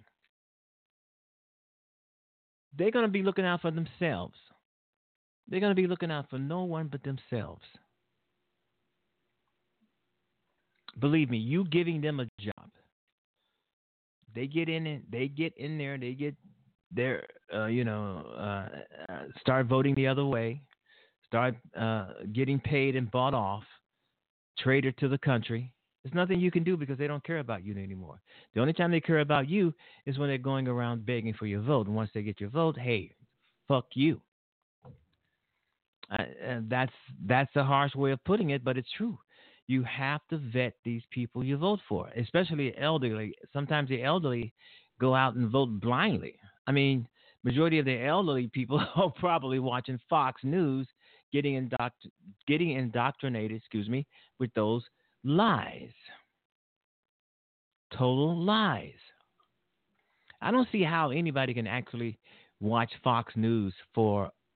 They're going to be looking out for themselves. They're going to be looking out for no one but themselves. Believe me, you giving them a job. They get in it. They get in there. They get their, uh, you know, uh, uh, start voting the other way. Start uh, getting paid and bought off. Traitor to the country. There's nothing you can do because they don't care about you anymore. The only time they care about you is when they're going around begging for your vote. And once they get your vote, hey, fuck you. Uh, and that's that's a harsh way of putting it, but it's true. You have to vet these people you vote for, especially elderly. Sometimes the elderly go out and vote blindly. I mean, majority of the elderly people are probably watching Fox News, getting indoctr- getting indoctrinated, excuse me, with those lies. Total lies. I don't see how anybody can actually watch Fox News for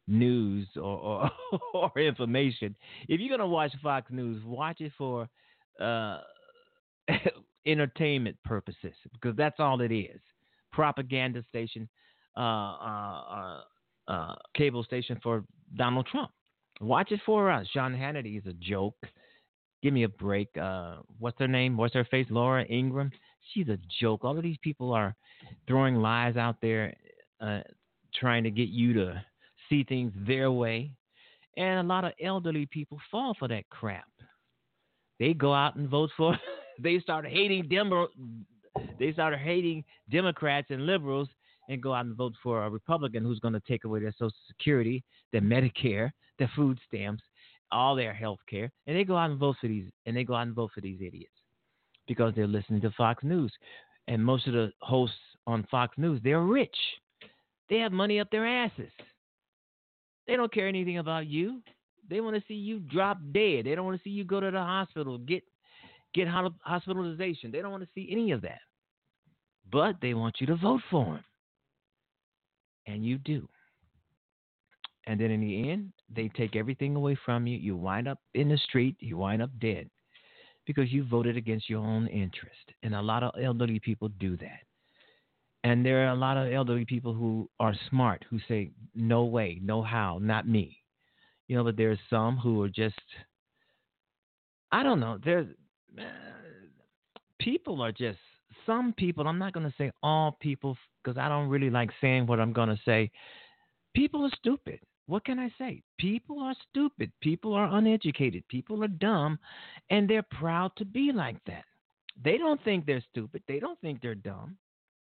news or, or, or information. If you're gonna watch Fox News, watch it for uh, entertainment purposes because that's all it is. Propaganda station, uh, uh, uh, uh, cable station for Donald Trump. Watch it for us. Sean Hannity is a joke. Give me a break. Uh, what's her name? What's her face? Laura Ingraham. She's a joke. All of these people are throwing lies out there, uh, trying to get you to see things their way. And a lot of elderly people fall for that crap. They go out and vote for. They start hating Demo, They start hating Democrats and liberals, and go out and vote for a Republican who's going to take away their Social Security, their Medicare, their food stamps, all their health care, and they go out and vote for these. And they go out and vote for these idiots because they're listening to Fox News. And most of the hosts on Fox News, they're rich. They have money up their asses. They don't care anything about you. They want to see you drop dead. They don't want to see you go to the hospital, get get hospitalization. They don't want to see any of that. But they want you to vote for them. And you do. And then in the end, they take everything away from you. You wind up in the street. You wind up dead because you voted against your own interest. And a lot of elderly people do that. And there are a lot of elderly people who are smart, who say, no way, no how, not me. You know, but there's some who are just, I don't know, there's, uh, people are just, some people, I'm not going to say all people because I don't really like saying what I'm going to say. People are stupid. What can I say? People are stupid. People are uneducated. People are dumb, and they're proud to be like that. They don't think they're stupid. They don't think they're dumb.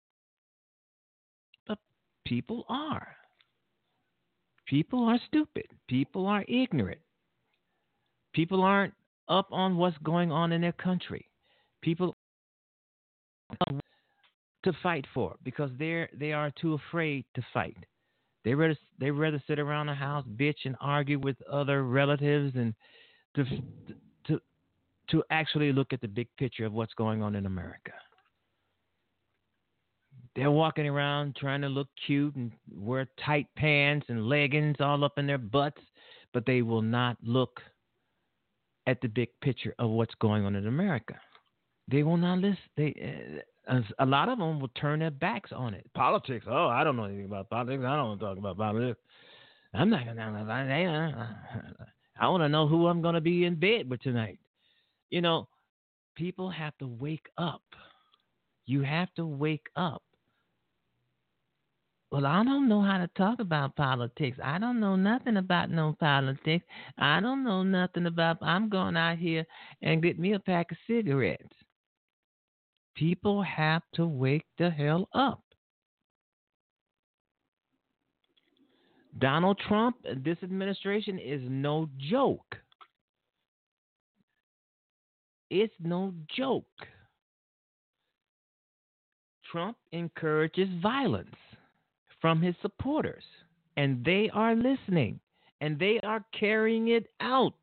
But people are. People are stupid. People are ignorant. People aren't up on what's going on in their country. People to fight for because they're they are too afraid to fight. They rather they rather sit around the house, bitch, and argue with other relatives, and to to to actually look at the big picture of what's going on in America. They're walking around trying to look cute and wear tight pants and leggings all up in their butts, but they will not look at the big picture of what's going on in America. They will not listen. They uh, a lot of them will turn their backs on it. Politics. Oh, I don't know anything about politics. I don't want to talk about politics. I'm not going to. I want to know who I'm going to be in bed with tonight. You know, people have to wake up. You have to wake up. Well, I don't know how to talk about politics. I don't know nothing about no politics. I don't know nothing about. I'm going out here and get me a pack of cigarettes. People have to wake the hell up. Donald Trump, this administration is no joke. It's no joke. Trump encourages violence from his supporters, and they are listening, and they are carrying it out.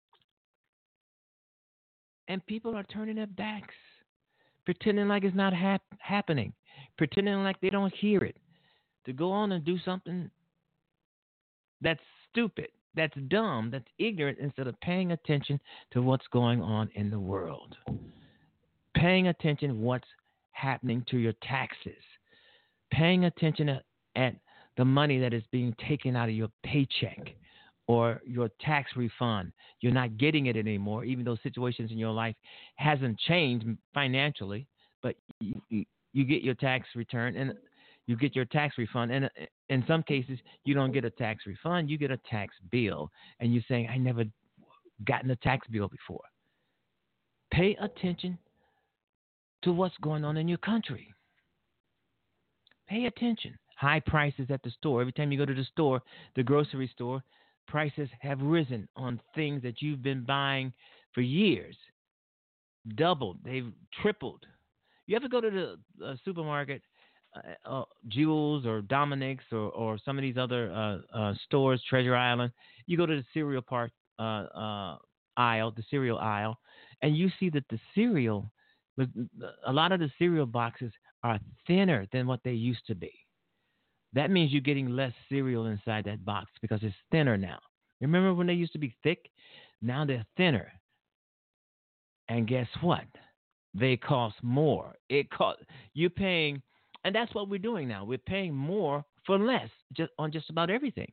And people are turning their backs, pretending like it's not hap- happening, pretending like they don't hear it, to go on and do something that's stupid, that's dumb, that's ignorant, instead of paying attention to what's going on in the world. Paying attention to what's happening to your taxes. Paying attention at, at the money that is being taken out of your paycheck or your tax refund. You're not getting it anymore, even though situations in your life hasn't changed financially, but you, you, you get your tax return and you get your tax refund. And in some cases, you don't get a tax refund. You get a tax bill. And you're saying, I never gotten a tax bill before. Pay attention to what's going on in your country. Pay attention. High prices at the store. Every time you go to the store, the grocery store, prices have risen on things that you've been buying for years. Doubled. They've tripled. You ever go to the uh, supermarket, uh, uh, Jewel's or Dominick's or, or some of these other uh, uh, stores, Treasure Island, you go to the cereal part uh, uh, aisle, the cereal aisle, and you see that the cereal, a lot of the cereal boxes are thinner than what they used to be. That means you're getting less cereal inside that box because it's thinner now. Remember when they used to be thick? Now they're thinner. And guess what? They cost more. It cost you're paying, and that's what we're doing now. We're paying more for less just on just about everything.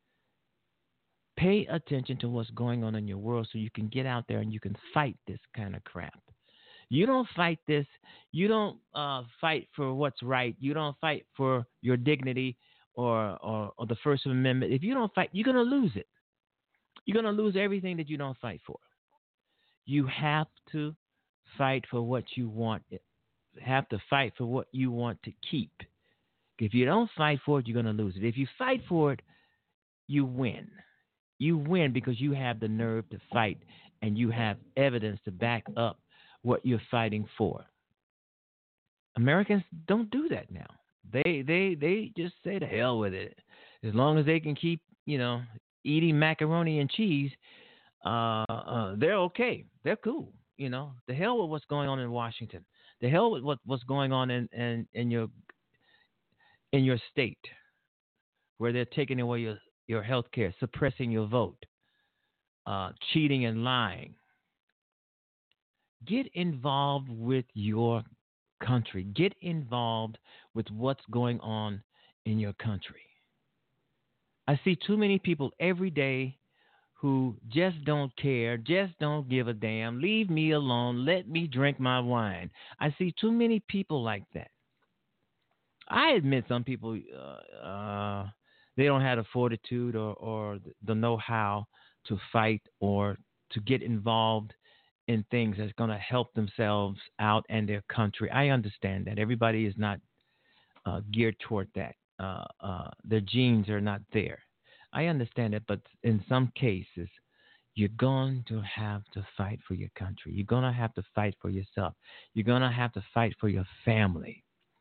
Pay attention to what's going on in your world so you can get out there and you can fight this kind of crap. You don't fight this. You don't uh, fight for what's right. You don't fight for your dignity or, or, or the First Amendment. If you don't fight, you're going to lose it. You're going to lose everything that you don't fight for. You have to fight for what you want. Have to fight for what you want to keep. If you don't fight for it, you're going to lose it. If you fight for it, you win. You win because you have the nerve to fight and you have evidence to back up what you're fighting for. Americans don't do that now. They they they just say to hell with it. As long as they can keep, you know, eating macaroni and cheese, uh, uh, they're okay. They're cool. You know, the hell with what's going on in Washington. The hell with what, what's going on in, in, in your in your state, where they're taking away your, your health care, suppressing your vote, uh, cheating and lying. Get involved with your country. Get involved with what's going on in your country. I see too many people every day who just don't care, just don't give a damn, leave me alone, let me drink my wine. I see too many people like that. I admit some people, uh, uh, they don't have the fortitude or, or the know-how to fight or to get involved in things that's going to help themselves out and their country. I understand that. Everybody is not uh, geared toward that. Uh, uh, their genes are not there. I understand it, but in some cases, you're going to have to fight for your country. You're going to have to fight for yourself. You're going to have to fight for your family.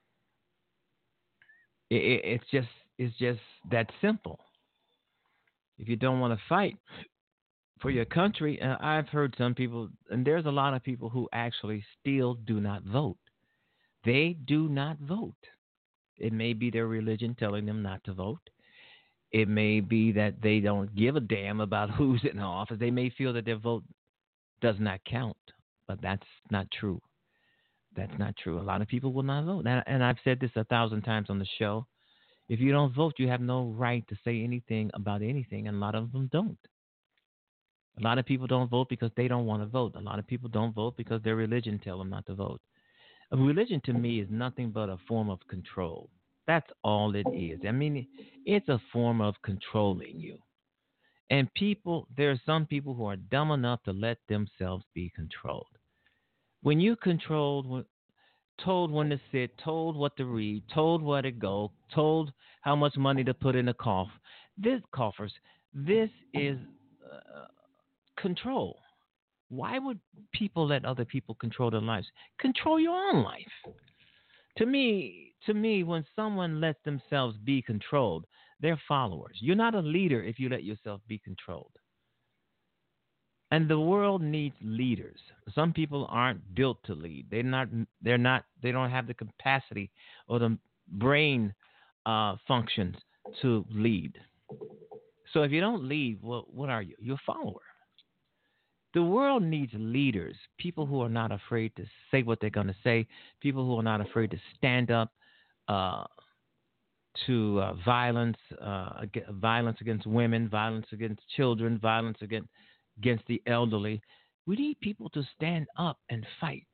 It, it, it's just it's just that simple. If you don't want to fight for your country, uh, I've heard some people, and there's a lot of people who actually still do not vote. They do not vote. It may be their religion telling them not to vote. It may be that they don't give a damn about who's in office. They may feel that their vote does not count, but that's not true. That's not true. A lot of people will not vote. And, and I've said this a thousand times on the show. If you don't vote, you have no right to say anything about anything, and a lot of them don't. A lot of people don't vote because they don't want to vote. A lot of people don't vote because their religion tells them not to vote. A religion to me is nothing but a form of control. That's all it is. I mean, it's a form of controlling you. And people, there are some people who are dumb enough to let themselves be controlled. When you're controlled, told when to sit, told what to read, told where to go, told how much money to put in the coff, this coffers, this is uh, control. Why would people let other people control their lives? Control your own life. To me, to me, when someone lets themselves be controlled, they're followers. You're not a leader if you let yourself be controlled. And the world needs leaders. Some people aren't built to lead. They're not. They're not. They don't have the capacity or the brain uh, functions to lead. So if you don't lead, well, what are you? You're a follower. The world needs leaders, people who are not afraid to say what they're going to say, people who are not afraid to stand up uh, to uh, violence, uh, violence against women, violence against children, violence against, against the elderly. We need people to stand up and fight.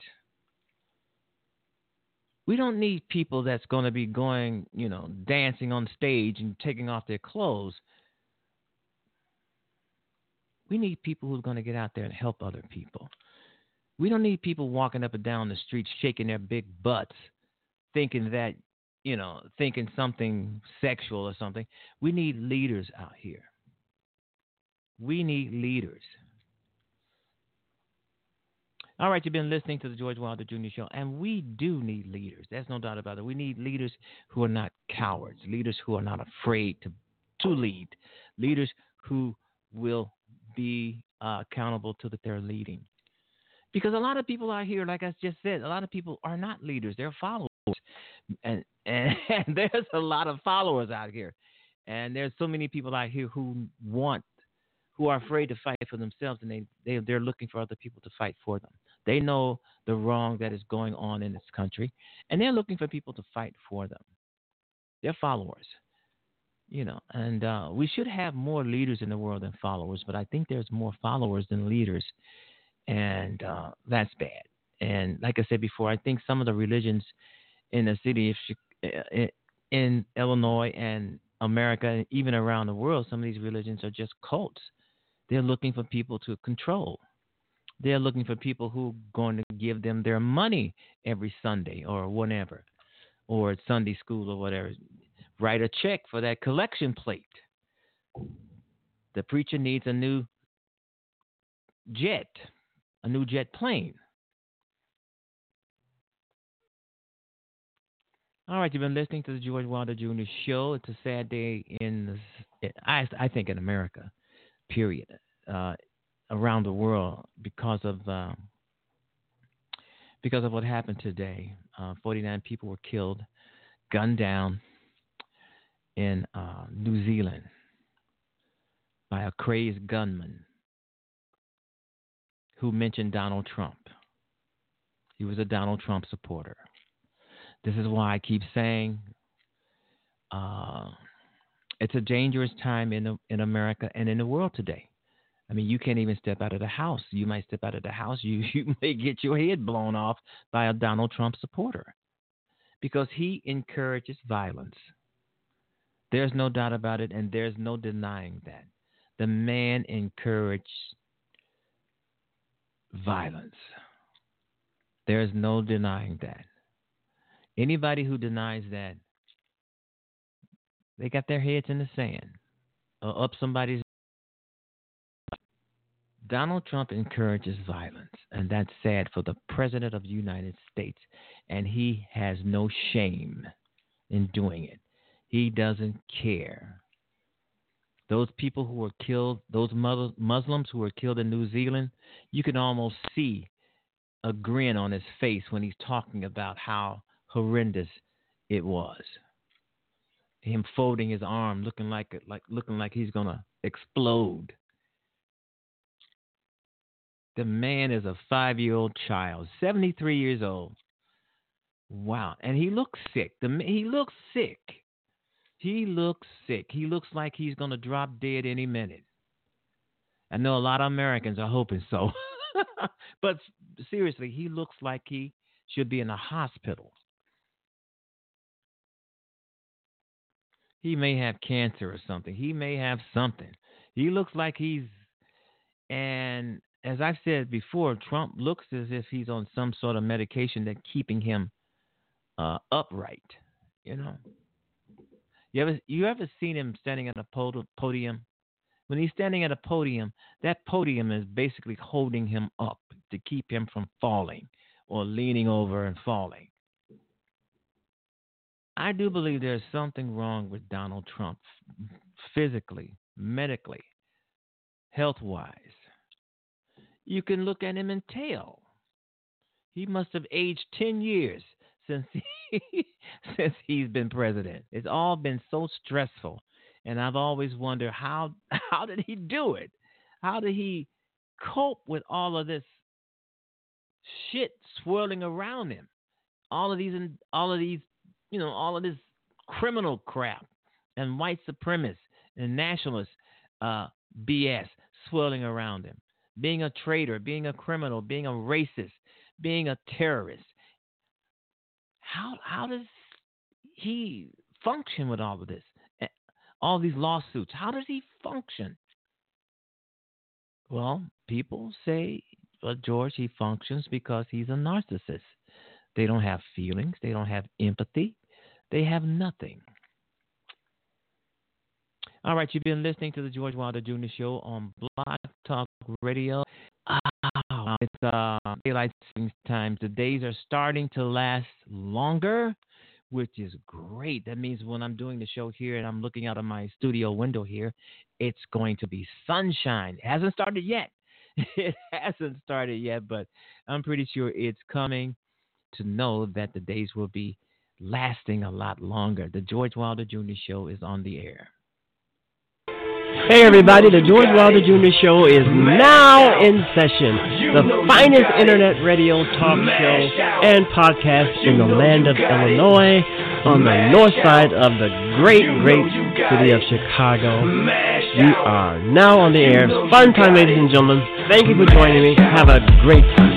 We don't need people that's going to be going, you know, dancing on stage and taking off their clothes. We need people who are going to get out there and help other people. We don't need people walking up and down the street shaking their big butts, thinking that, you know, thinking something sexual or something. We need leaders out here. We need leaders. All right, you've been listening to the George Wilder Junior Show, and we do need leaders. There's no doubt about it. We need leaders who are not cowards, leaders who are not afraid to, to lead, leaders who will be uh, accountable to that they're leading. Because a lot of people out here, like I just said, a lot of people are not leaders. They're followers. and, and and there's a lot of followers out here, and there's so many people out here who want, who are afraid to fight for themselves, and they they they're looking for other people to fight for them. They know the wrong that is going on in this country, and they're looking for people to fight for them. They're followers, you know, and uh, we should have more leaders in the world than followers, but I think there's more followers than leaders, and uh, that's bad. And like I said before, I think some of the religions in the city of Chi- in Illinois and America, and even around the world, some of these religions are just cults. They're looking for people to control. They're looking for people who are going to give them their money every Sunday or whatever, or at Sunday school or whatever. Write a check for that collection plate. The preacher needs a new jet, a new jet plane. All right, you've been listening to the George Wilder Junior Show. It's a sad day in, I, I think, in America, period, uh, around the world because of uh, because of what happened today. Uh, forty-nine people were killed, gunned down in uh, New Zealand by a crazed gunman who mentioned Donald Trump. He was a Donald Trump supporter. This is why I keep saying uh, it's a dangerous time in in America and in the world today. I mean, you can't even step out of the house. You might step out of the house. You, you may get your head blown off by a Donald Trump supporter because he encourages violence. There's no doubt about it, and there's no denying that. The man encouraged violence. There's no denying that. Anybody who denies that, they got their heads in the sand or up somebody's. Donald Trump encourages violence, and that's sad for the President of the United States, and he has no shame in doing it. He doesn't care. Those people who were killed, those Muslims who were killed in New Zealand, you can almost see a grin on his face when he's talking about how horrendous it was. Him folding his arm, looking like like looking like he's gonna explode. The man is a five-year-old child, seventy-three years old. Wow, and he looks sick. The he looks sick. He looks sick. He looks like he's gonna drop dead any minute. I know a lot of Americans are hoping so, but seriously, he looks like he should be in a hospital. He may have cancer or something. He may have something. He looks like he's, and as I've said before, Trump looks as if he's on some sort of medication that's keeping him uh, upright. You know, you ever you ever seen him standing at a podium? When he's standing at a podium, that podium is basically holding him up to keep him from falling or leaning over and falling. I do believe there's something wrong with Donald Trump physically, medically, health-wise. You can look at him and tell. He must have aged ten years since he, since he's been president. It's all been so stressful. And I've always wondered how how did he do it? How did he cope with all of this shit swirling around him? All of these all of these you know, all of this criminal crap and white supremacists and nationalist uh, B S swirling around him. Being a traitor, being a criminal, being a racist, being a terrorist. How how does he function with all of this? All these lawsuits. How does he function? Well, people say, well, George, he functions because he's a narcissist. They don't have feelings. They don't have empathy. They have nothing. All right, you've been listening to the George Wilder Junior Show on Blog Talk Radio. Oh, it's uh, daylight savings time. The days are starting to last longer, which is great. That means when I'm doing the show here and I'm looking out of my studio window here, it's going to be sunshine. It hasn't started yet. It hasn't started yet, but I'm pretty sure it's coming to know that the days will be lasting a lot longer. The George Wilder Junior Show is on the air. Hey everybody, the George Wilder Junior Show is now in session. The finest internet radio talk show and podcast in the land of Illinois on the north side of the great, great city of Chicago. We are now on the air. Fun time, ladies and gentlemen. Thank you for joining me. Have a great time.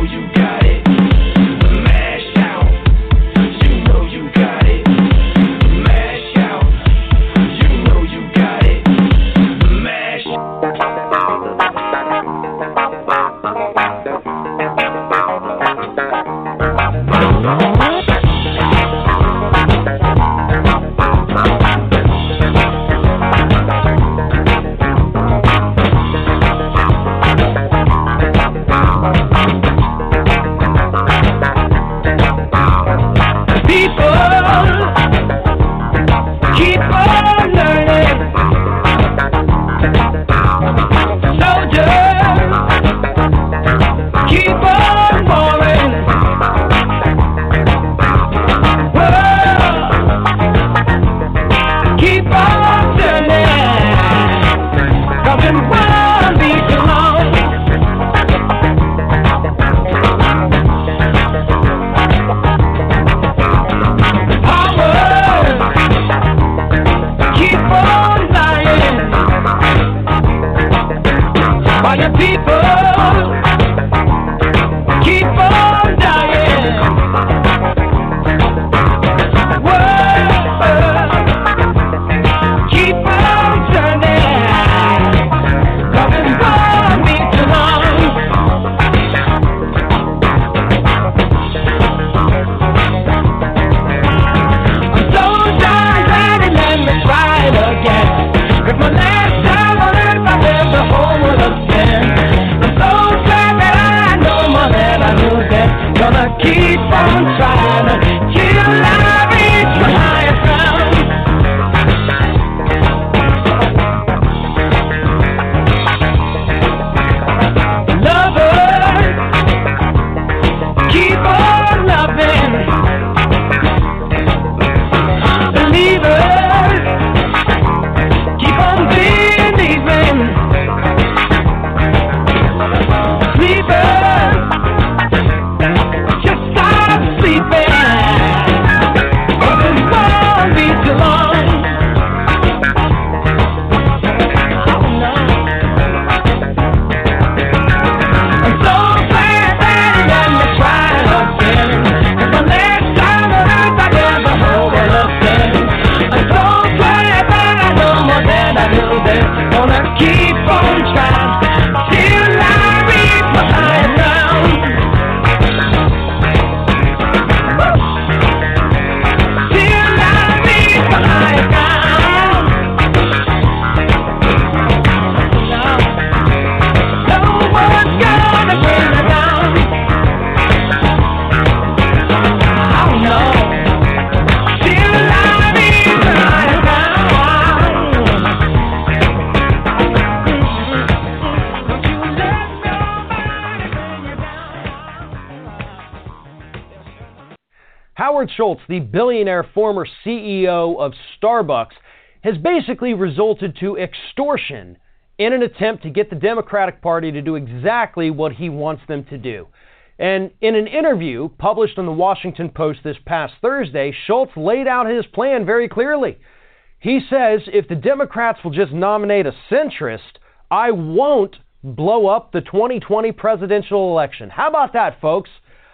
Howard Schultz, the billionaire former C E O of Starbucks, has basically resulted to extortion in an attempt to get the Democratic Party to do exactly what he wants them to do. And in an interview published on the Washington Post this past Thursday, Schultz laid out his plan very clearly. He says, if the Democrats will just nominate a centrist, I won't blow up the twenty twenty presidential election. How about that, folks?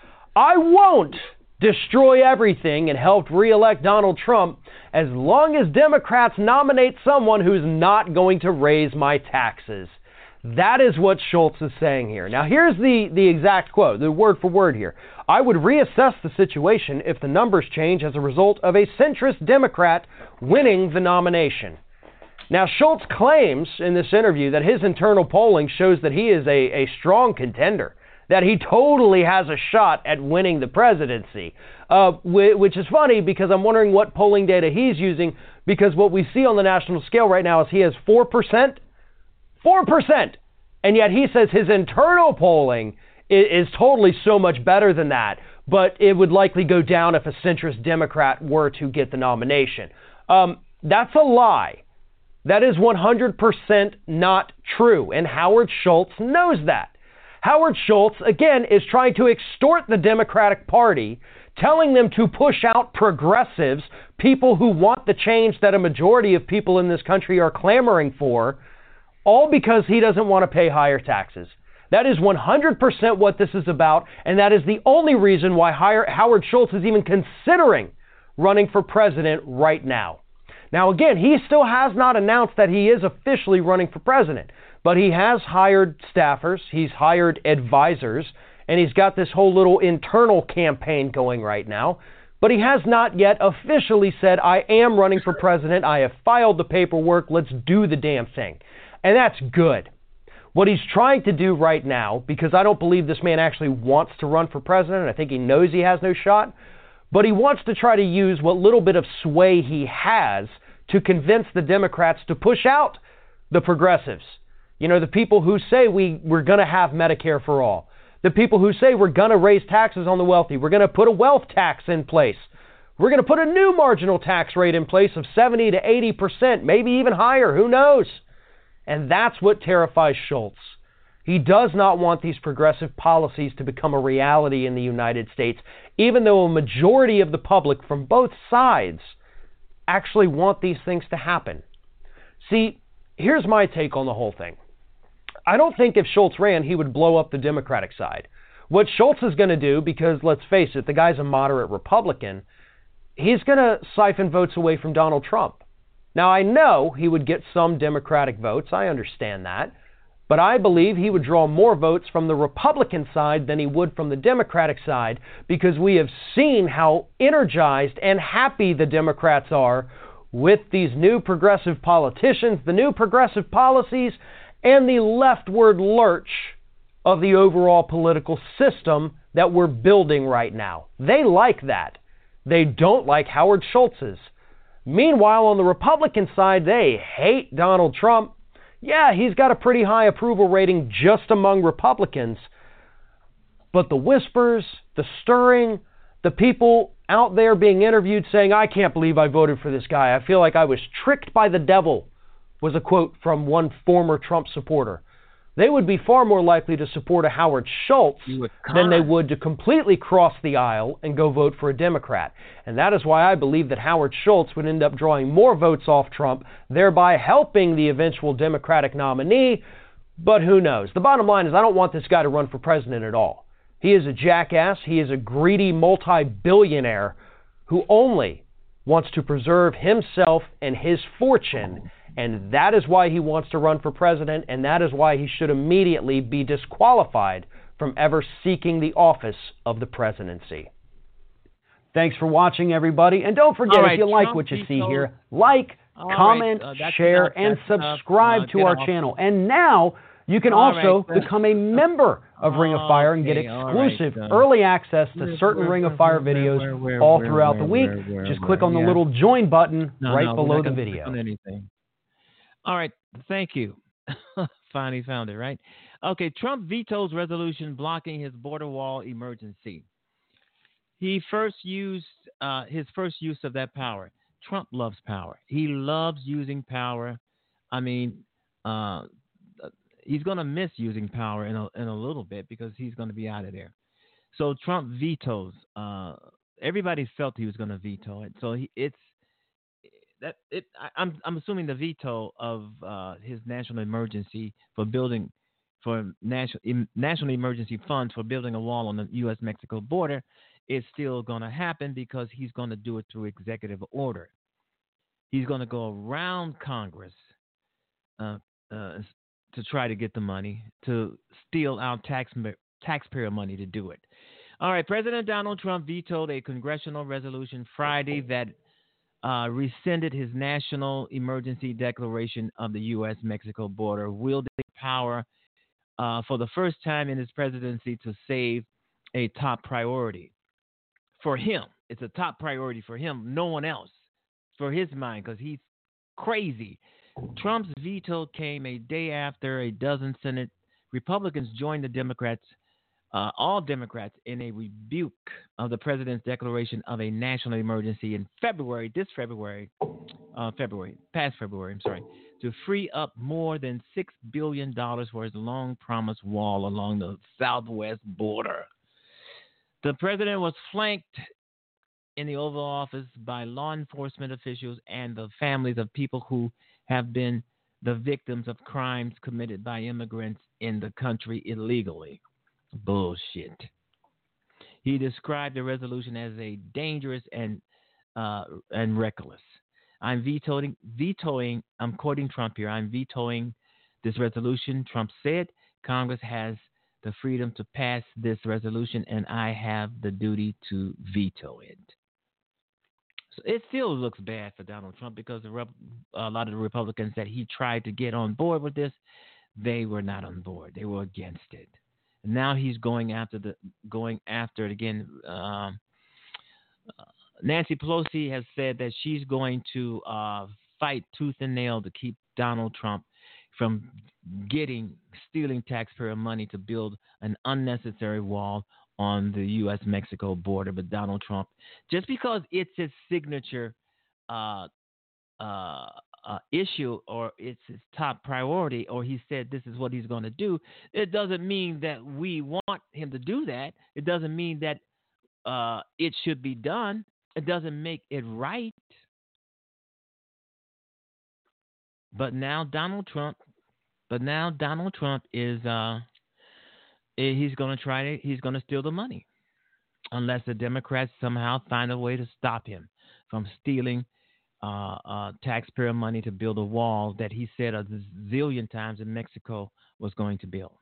I won't destroy everything and help re-elect Donald Trump as long as Democrats nominate someone who's not going to raise my taxes. That is what Schultz is saying here. Now, here's the, the exact quote, the word for word here. I would reassess the situation if the numbers change as a result of a centrist Democrat winning the nomination. Now, Schultz claims in this interview that his internal polling shows that he is a, a strong contender, that he totally has a shot at winning the presidency, uh, which is funny because I'm wondering what polling data he's using, because what we see on the national scale right now is he has four percent. four percent! And yet he says his internal polling is, is totally so much better than that. but it would likely go down if a centrist Democrat were to get the nomination. Um, that's a lie. That is one hundred percent not true, and Howard Schultz knows that. Howard Schultz, again, is trying to extort the Democratic Party, telling them to push out progressives, people who want the change that a majority of people in this country are clamoring for, all because he doesn't want to pay higher taxes. That is one hundred percent what this is about, and that is the only reason why Howard Schultz is even considering running for president right now. Now, again, he still has not announced that he is officially running for president, but he has hired staffers, he's hired advisors, and he's got this whole little internal campaign going right now. But he has not yet officially said, I am running for president, I have filed the paperwork, let's do the damn thing. And that's good. What he's trying to do right now, because I don't believe this man actually wants to run for president, I think he knows he has no shot, but he wants to try to use what little bit of sway he has to convince the Democrats to push out the progressives. You know, the people who say we, we're going to have Medicare for all. The people who say we're going to raise taxes on the wealthy. We're going to put a wealth tax in place. We're going to put a new marginal tax rate in place of seventy to eighty percent, maybe even higher. Who knows? And that's what terrifies Schultz. He does not want these progressive policies to become a reality in the United States, even though a majority of the public from both sides actually want these things to happen. See, here's my take on the whole thing. I don't think if Schultz ran, he would blow up the Democratic side. What Schultz is going to do, because let's face it, the guy's a moderate Republican, he's going to siphon votes away from Donald Trump. Now, I know he would get some Democratic votes. I understand that. But I believe he would draw more votes from the Republican side than he would from the Democratic side, because we have seen how energized and happy the Democrats are with these new progressive politicians, the new progressive policies, and the leftward lurch of the overall political system that we're building right now. They like that. They don't like Howard Schultz's. Meanwhile, on the Republican side, they hate Donald Trump. Yeah, he's got a pretty high approval rating just among Republicans. But the whispers, the stirring, the people out there being interviewed saying, I can't believe I voted for this guy. I feel like I was tricked by the devil, was a quote from one former Trump supporter. They would be far more likely to support a Howard Schultz than they would to completely cross the aisle and go vote for a Democrat. And that is why I believe that Howard Schultz would end up drawing more votes off Trump, thereby helping the eventual Democratic nominee. But who knows? The bottom line is I don't want this guy to run for president at all. He is a jackass. He is a greedy multi-billionaire who only wants to preserve himself and his fortune. And that is why he wants to run for president, and that is why he should immediately be disqualified from ever seeking the office of the presidency. Thanks for watching, everybody. And don't forget, right, if you Trump like what you see told... here, like, All comment, right, uh, share, enough, and subscribe uh, to our off. channel. And now you can All also right, become a member of Ring of Fire and get exclusive right, early access to certain Ring of Fire videos where, where, where, all throughout where, where, the week. Where, where, Just click on the yeah. little join button no, right no, below the video. All right, thank you. Finally found it, right? Okay, Trump vetoes resolution blocking his border wall emergency. He first used uh, his first use of that power. Trump loves power. He loves using power. I mean, uh, he's going to miss using power in a, in a little bit because he's going to be out of there. So Trump vetoes. Uh, everybody felt he was going to veto it. So he, it's That it, I, I'm I'm assuming the veto of uh, his national emergency for building for national em, national emergency funds for building a wall on the U S Mexico border is still going to happen because he's going to do it through executive order. He's going to go around Congress uh, uh, to try to get the money to steal our tax taxpayer money to do it. All right, President Donald Trump vetoed a congressional resolution Friday that Uh, rescinded his national emergency declaration of the U S Mexico border, wielding power uh, for the first time in his presidency to save a top priority. For him, it's a top priority for him, no one else, for his mind, because he's crazy. Trump's veto came a day after a dozen Senate Republicans joined the Democrats uh, all Democrats in a rebuke of the president's declaration of a national emergency in February, this February, uh, February, past February, I'm sorry, to free up more than six billion dollars for his long-promised wall along the southwest border. The president was flanked in the Oval Office by law enforcement officials and the families of people who have been the victims of crimes committed by immigrants in the country illegally. Bullshit. He described the resolution as a dangerous and uh, and reckless. I'm vetoing, vetoing, I'm quoting Trump here, I'm vetoing this resolution. Trump said Congress has the freedom to pass this resolution, and I have the duty to veto it. So it still looks bad for Donald Trump because the rep- a lot of the Republicans that he tried to get on board with this, they were not on board. They were against it. And now he's going after the going after it again. Um, uh, Nancy Pelosi has said that she's going to uh, fight tooth and nail to keep Donald Trump from getting, stealing taxpayer money to build an unnecessary wall on the U S Mexico border. But Donald Trump, just because it's his signature uh, uh, uh, issue or it's his top priority, or he said this is what he's going to do, it doesn't mean that we want him to do that. It doesn't mean that uh, it should be done. It doesn't make it right. But now Donald Trump, but now Donald Trump is, uh, he's going to try to, he's going to steal the money unless the Democrats somehow find a way to stop him from stealing uh, uh, taxpayer money to build a wall that he said a zillion times in Mexico was going to build.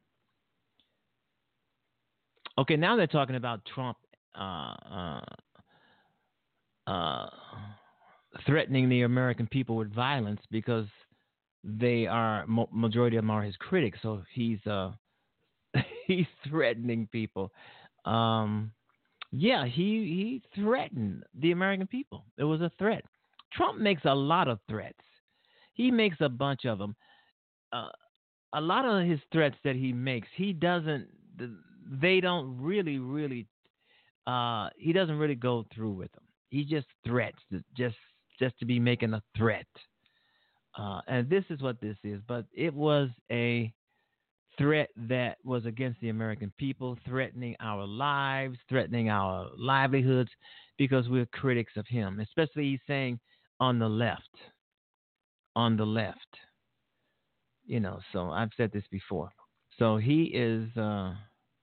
Okay, now they're talking about Trump uh, uh, uh, threatening the American people with violence because they are majority of them are his critics. So he's uh, he's threatening people. Um, yeah, he he threatened the American people. It was a threat. Trump makes a lot of threats. He makes a bunch of them. Uh, a lot of his threats that he makes, he doesn't. They don't really, really. Uh, he doesn't really go through with them. He just threats, just just to be making a threat. Uh, and this is what this is. But it was a threat that was against the American people, threatening our lives, threatening our livelihoods, because we're critics of him. Especially, he's saying on the left, on the left. You know, so I've said this before. So he is uh,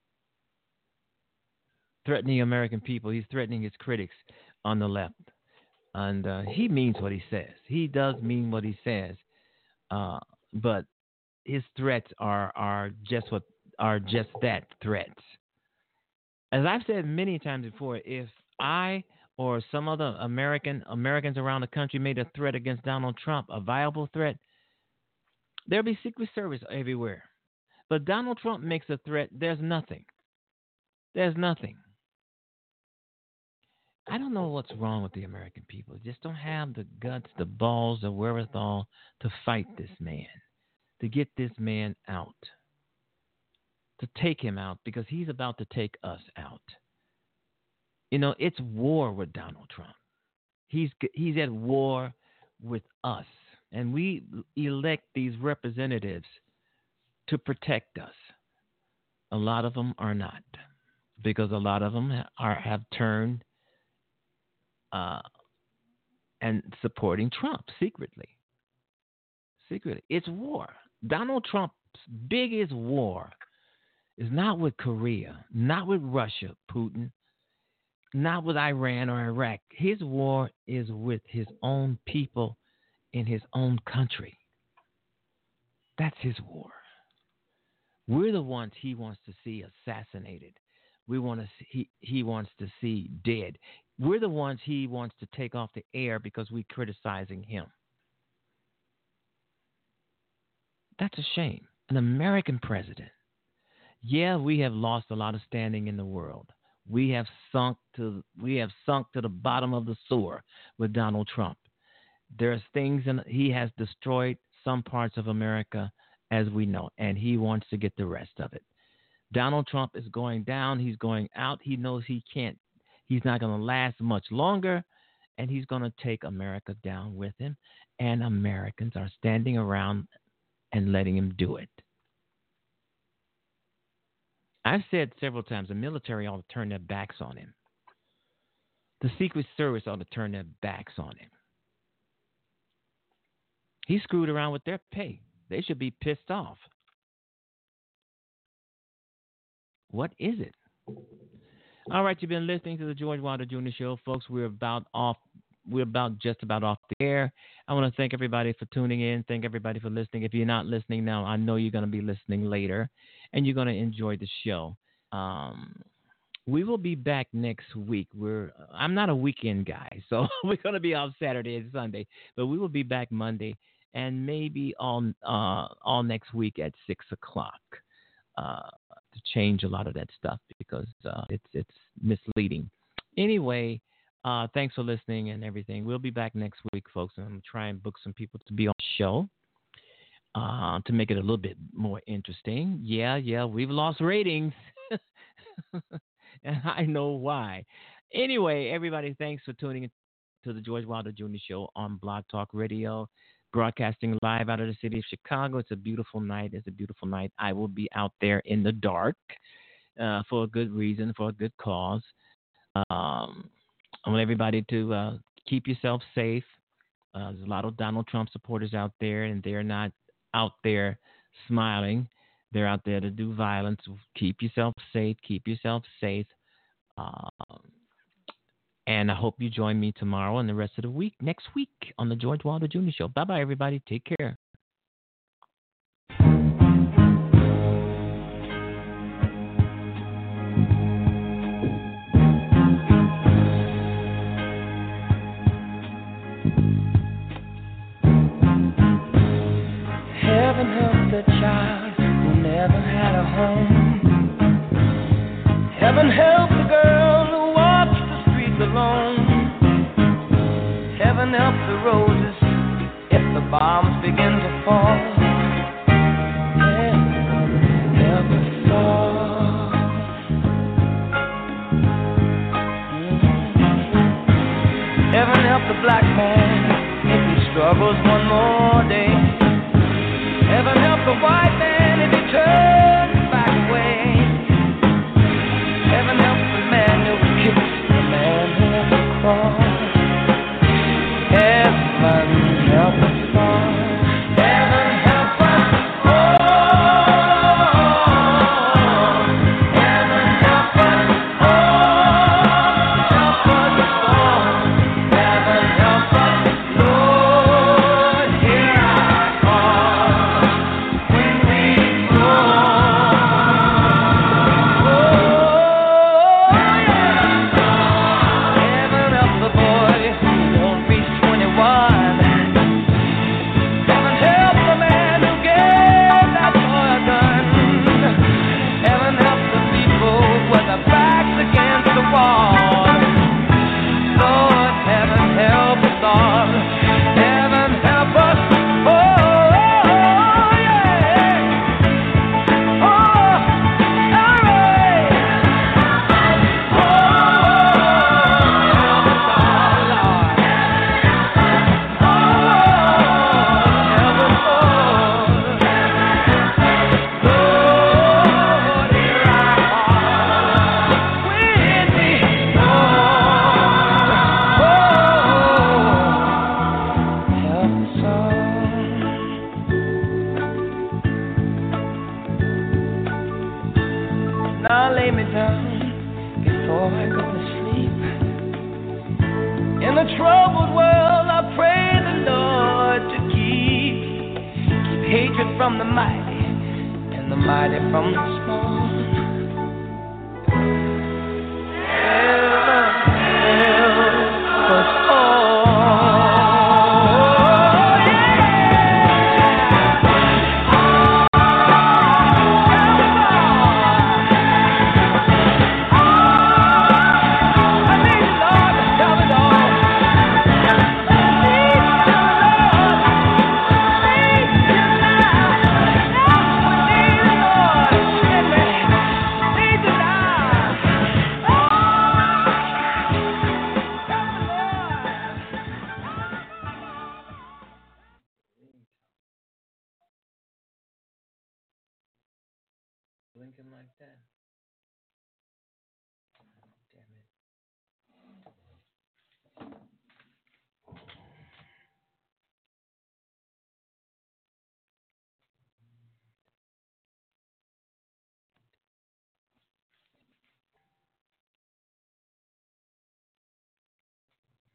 threatening American people. He's threatening his critics on the left. And uh, he means what he says. He does mean what he says. Uh, but his threats are are just what are just that, threats. As I've said many times before, if I or some other American Americans around the country made a threat against Donald Trump, a viable threat, there'll be Secret Service everywhere. But Donald Trump makes a threat, there's nothing. There's nothing. I don't know what's wrong with the American people. They just don't have the guts, the balls, the wherewithal to fight this man, to get this man out, to take him out, because he's about to take us out. You know, it's war with Donald Trump. He's he's at war with us, and we elect these representatives to protect us. A lot of them are not, because a lot of them are have turned uh, and supporting Trump secretly. Secretly, it's war. Donald Trump's biggest war is not with Korea, not with Russia, Putin, not with Iran or Iraq. His war is with his own people in his own country. That's his war. We're the ones he wants to see assassinated. We want to see, he, he wants to see dead. We're the ones he wants to take off the air because we're criticizing him. That's a shame. An American president. Yeah, we have lost a lot of standing in the world. We have sunk to we have sunk to the bottom of the sewer with Donald Trump. There's things, and he has destroyed some parts of America, as we know, and he wants to get the rest of it. Donald Trump is going down. He's going out. He knows he can't, he's not going to last much longer, and he's going to take America down with him. And Americans are standing around and letting him do it. I've said several times the military ought to turn their backs on him. The Secret Service ought to turn their backs on him. He screwed around with their pay. They should be pissed off. What is it? All right, you've been listening to the George Wilder Junior Show, folks. We're about off. We're about just about off the air. I want to thank everybody for tuning in. Thank everybody for listening. If you're not listening now, I know you're going to be listening later, and you're going to enjoy the show. Um, we will be back next week. We're I'm not a weekend guy, so we're going to be off Saturday and Sunday, but we will be back Monday and maybe all uh, all next week at six o'clock uh, to change a lot of that stuff because uh, it's it's misleading. Anyway. Uh, thanks for listening and everything. We'll be back next week, folks, and I'm going to try and book some people to be on the show uh, to make it a little bit more interesting. Yeah, yeah, we've lost ratings, and I know why. Anyway, everybody, thanks for tuning in to the George Wilder Junior Show on Blog Talk Radio, broadcasting live out of the city of Chicago. It's a beautiful night. It's a beautiful night. I will be out there in the dark uh, for a good reason, for a good cause. Um... I want everybody to uh, keep yourself safe. Uh, there's a lot of Donald Trump supporters out there, and they're not out there smiling. They're out there to do violence. Keep yourself safe. Keep yourself safe. Um, and I hope you join me tomorrow and the rest of the week, next week, on the George Wilder Junior Show. Bye-bye, everybody. Take care. Heaven help the child who never had a home. Heaven help the girl who walks the streets alone. Heaven help the roses if the bombs begin to fall. Heaven help us all. Mm-hmm. Heaven help the black man if he struggles one more day. Heaven help the white man if he turns back away. Heaven help the man who kicks the man who never crawls. Heaven help us all. Heaven help us all. Heaven help us all. Help us all. Heaven help us, Lord, hear our call. From the mighty and the mighty from the small. thinking like that.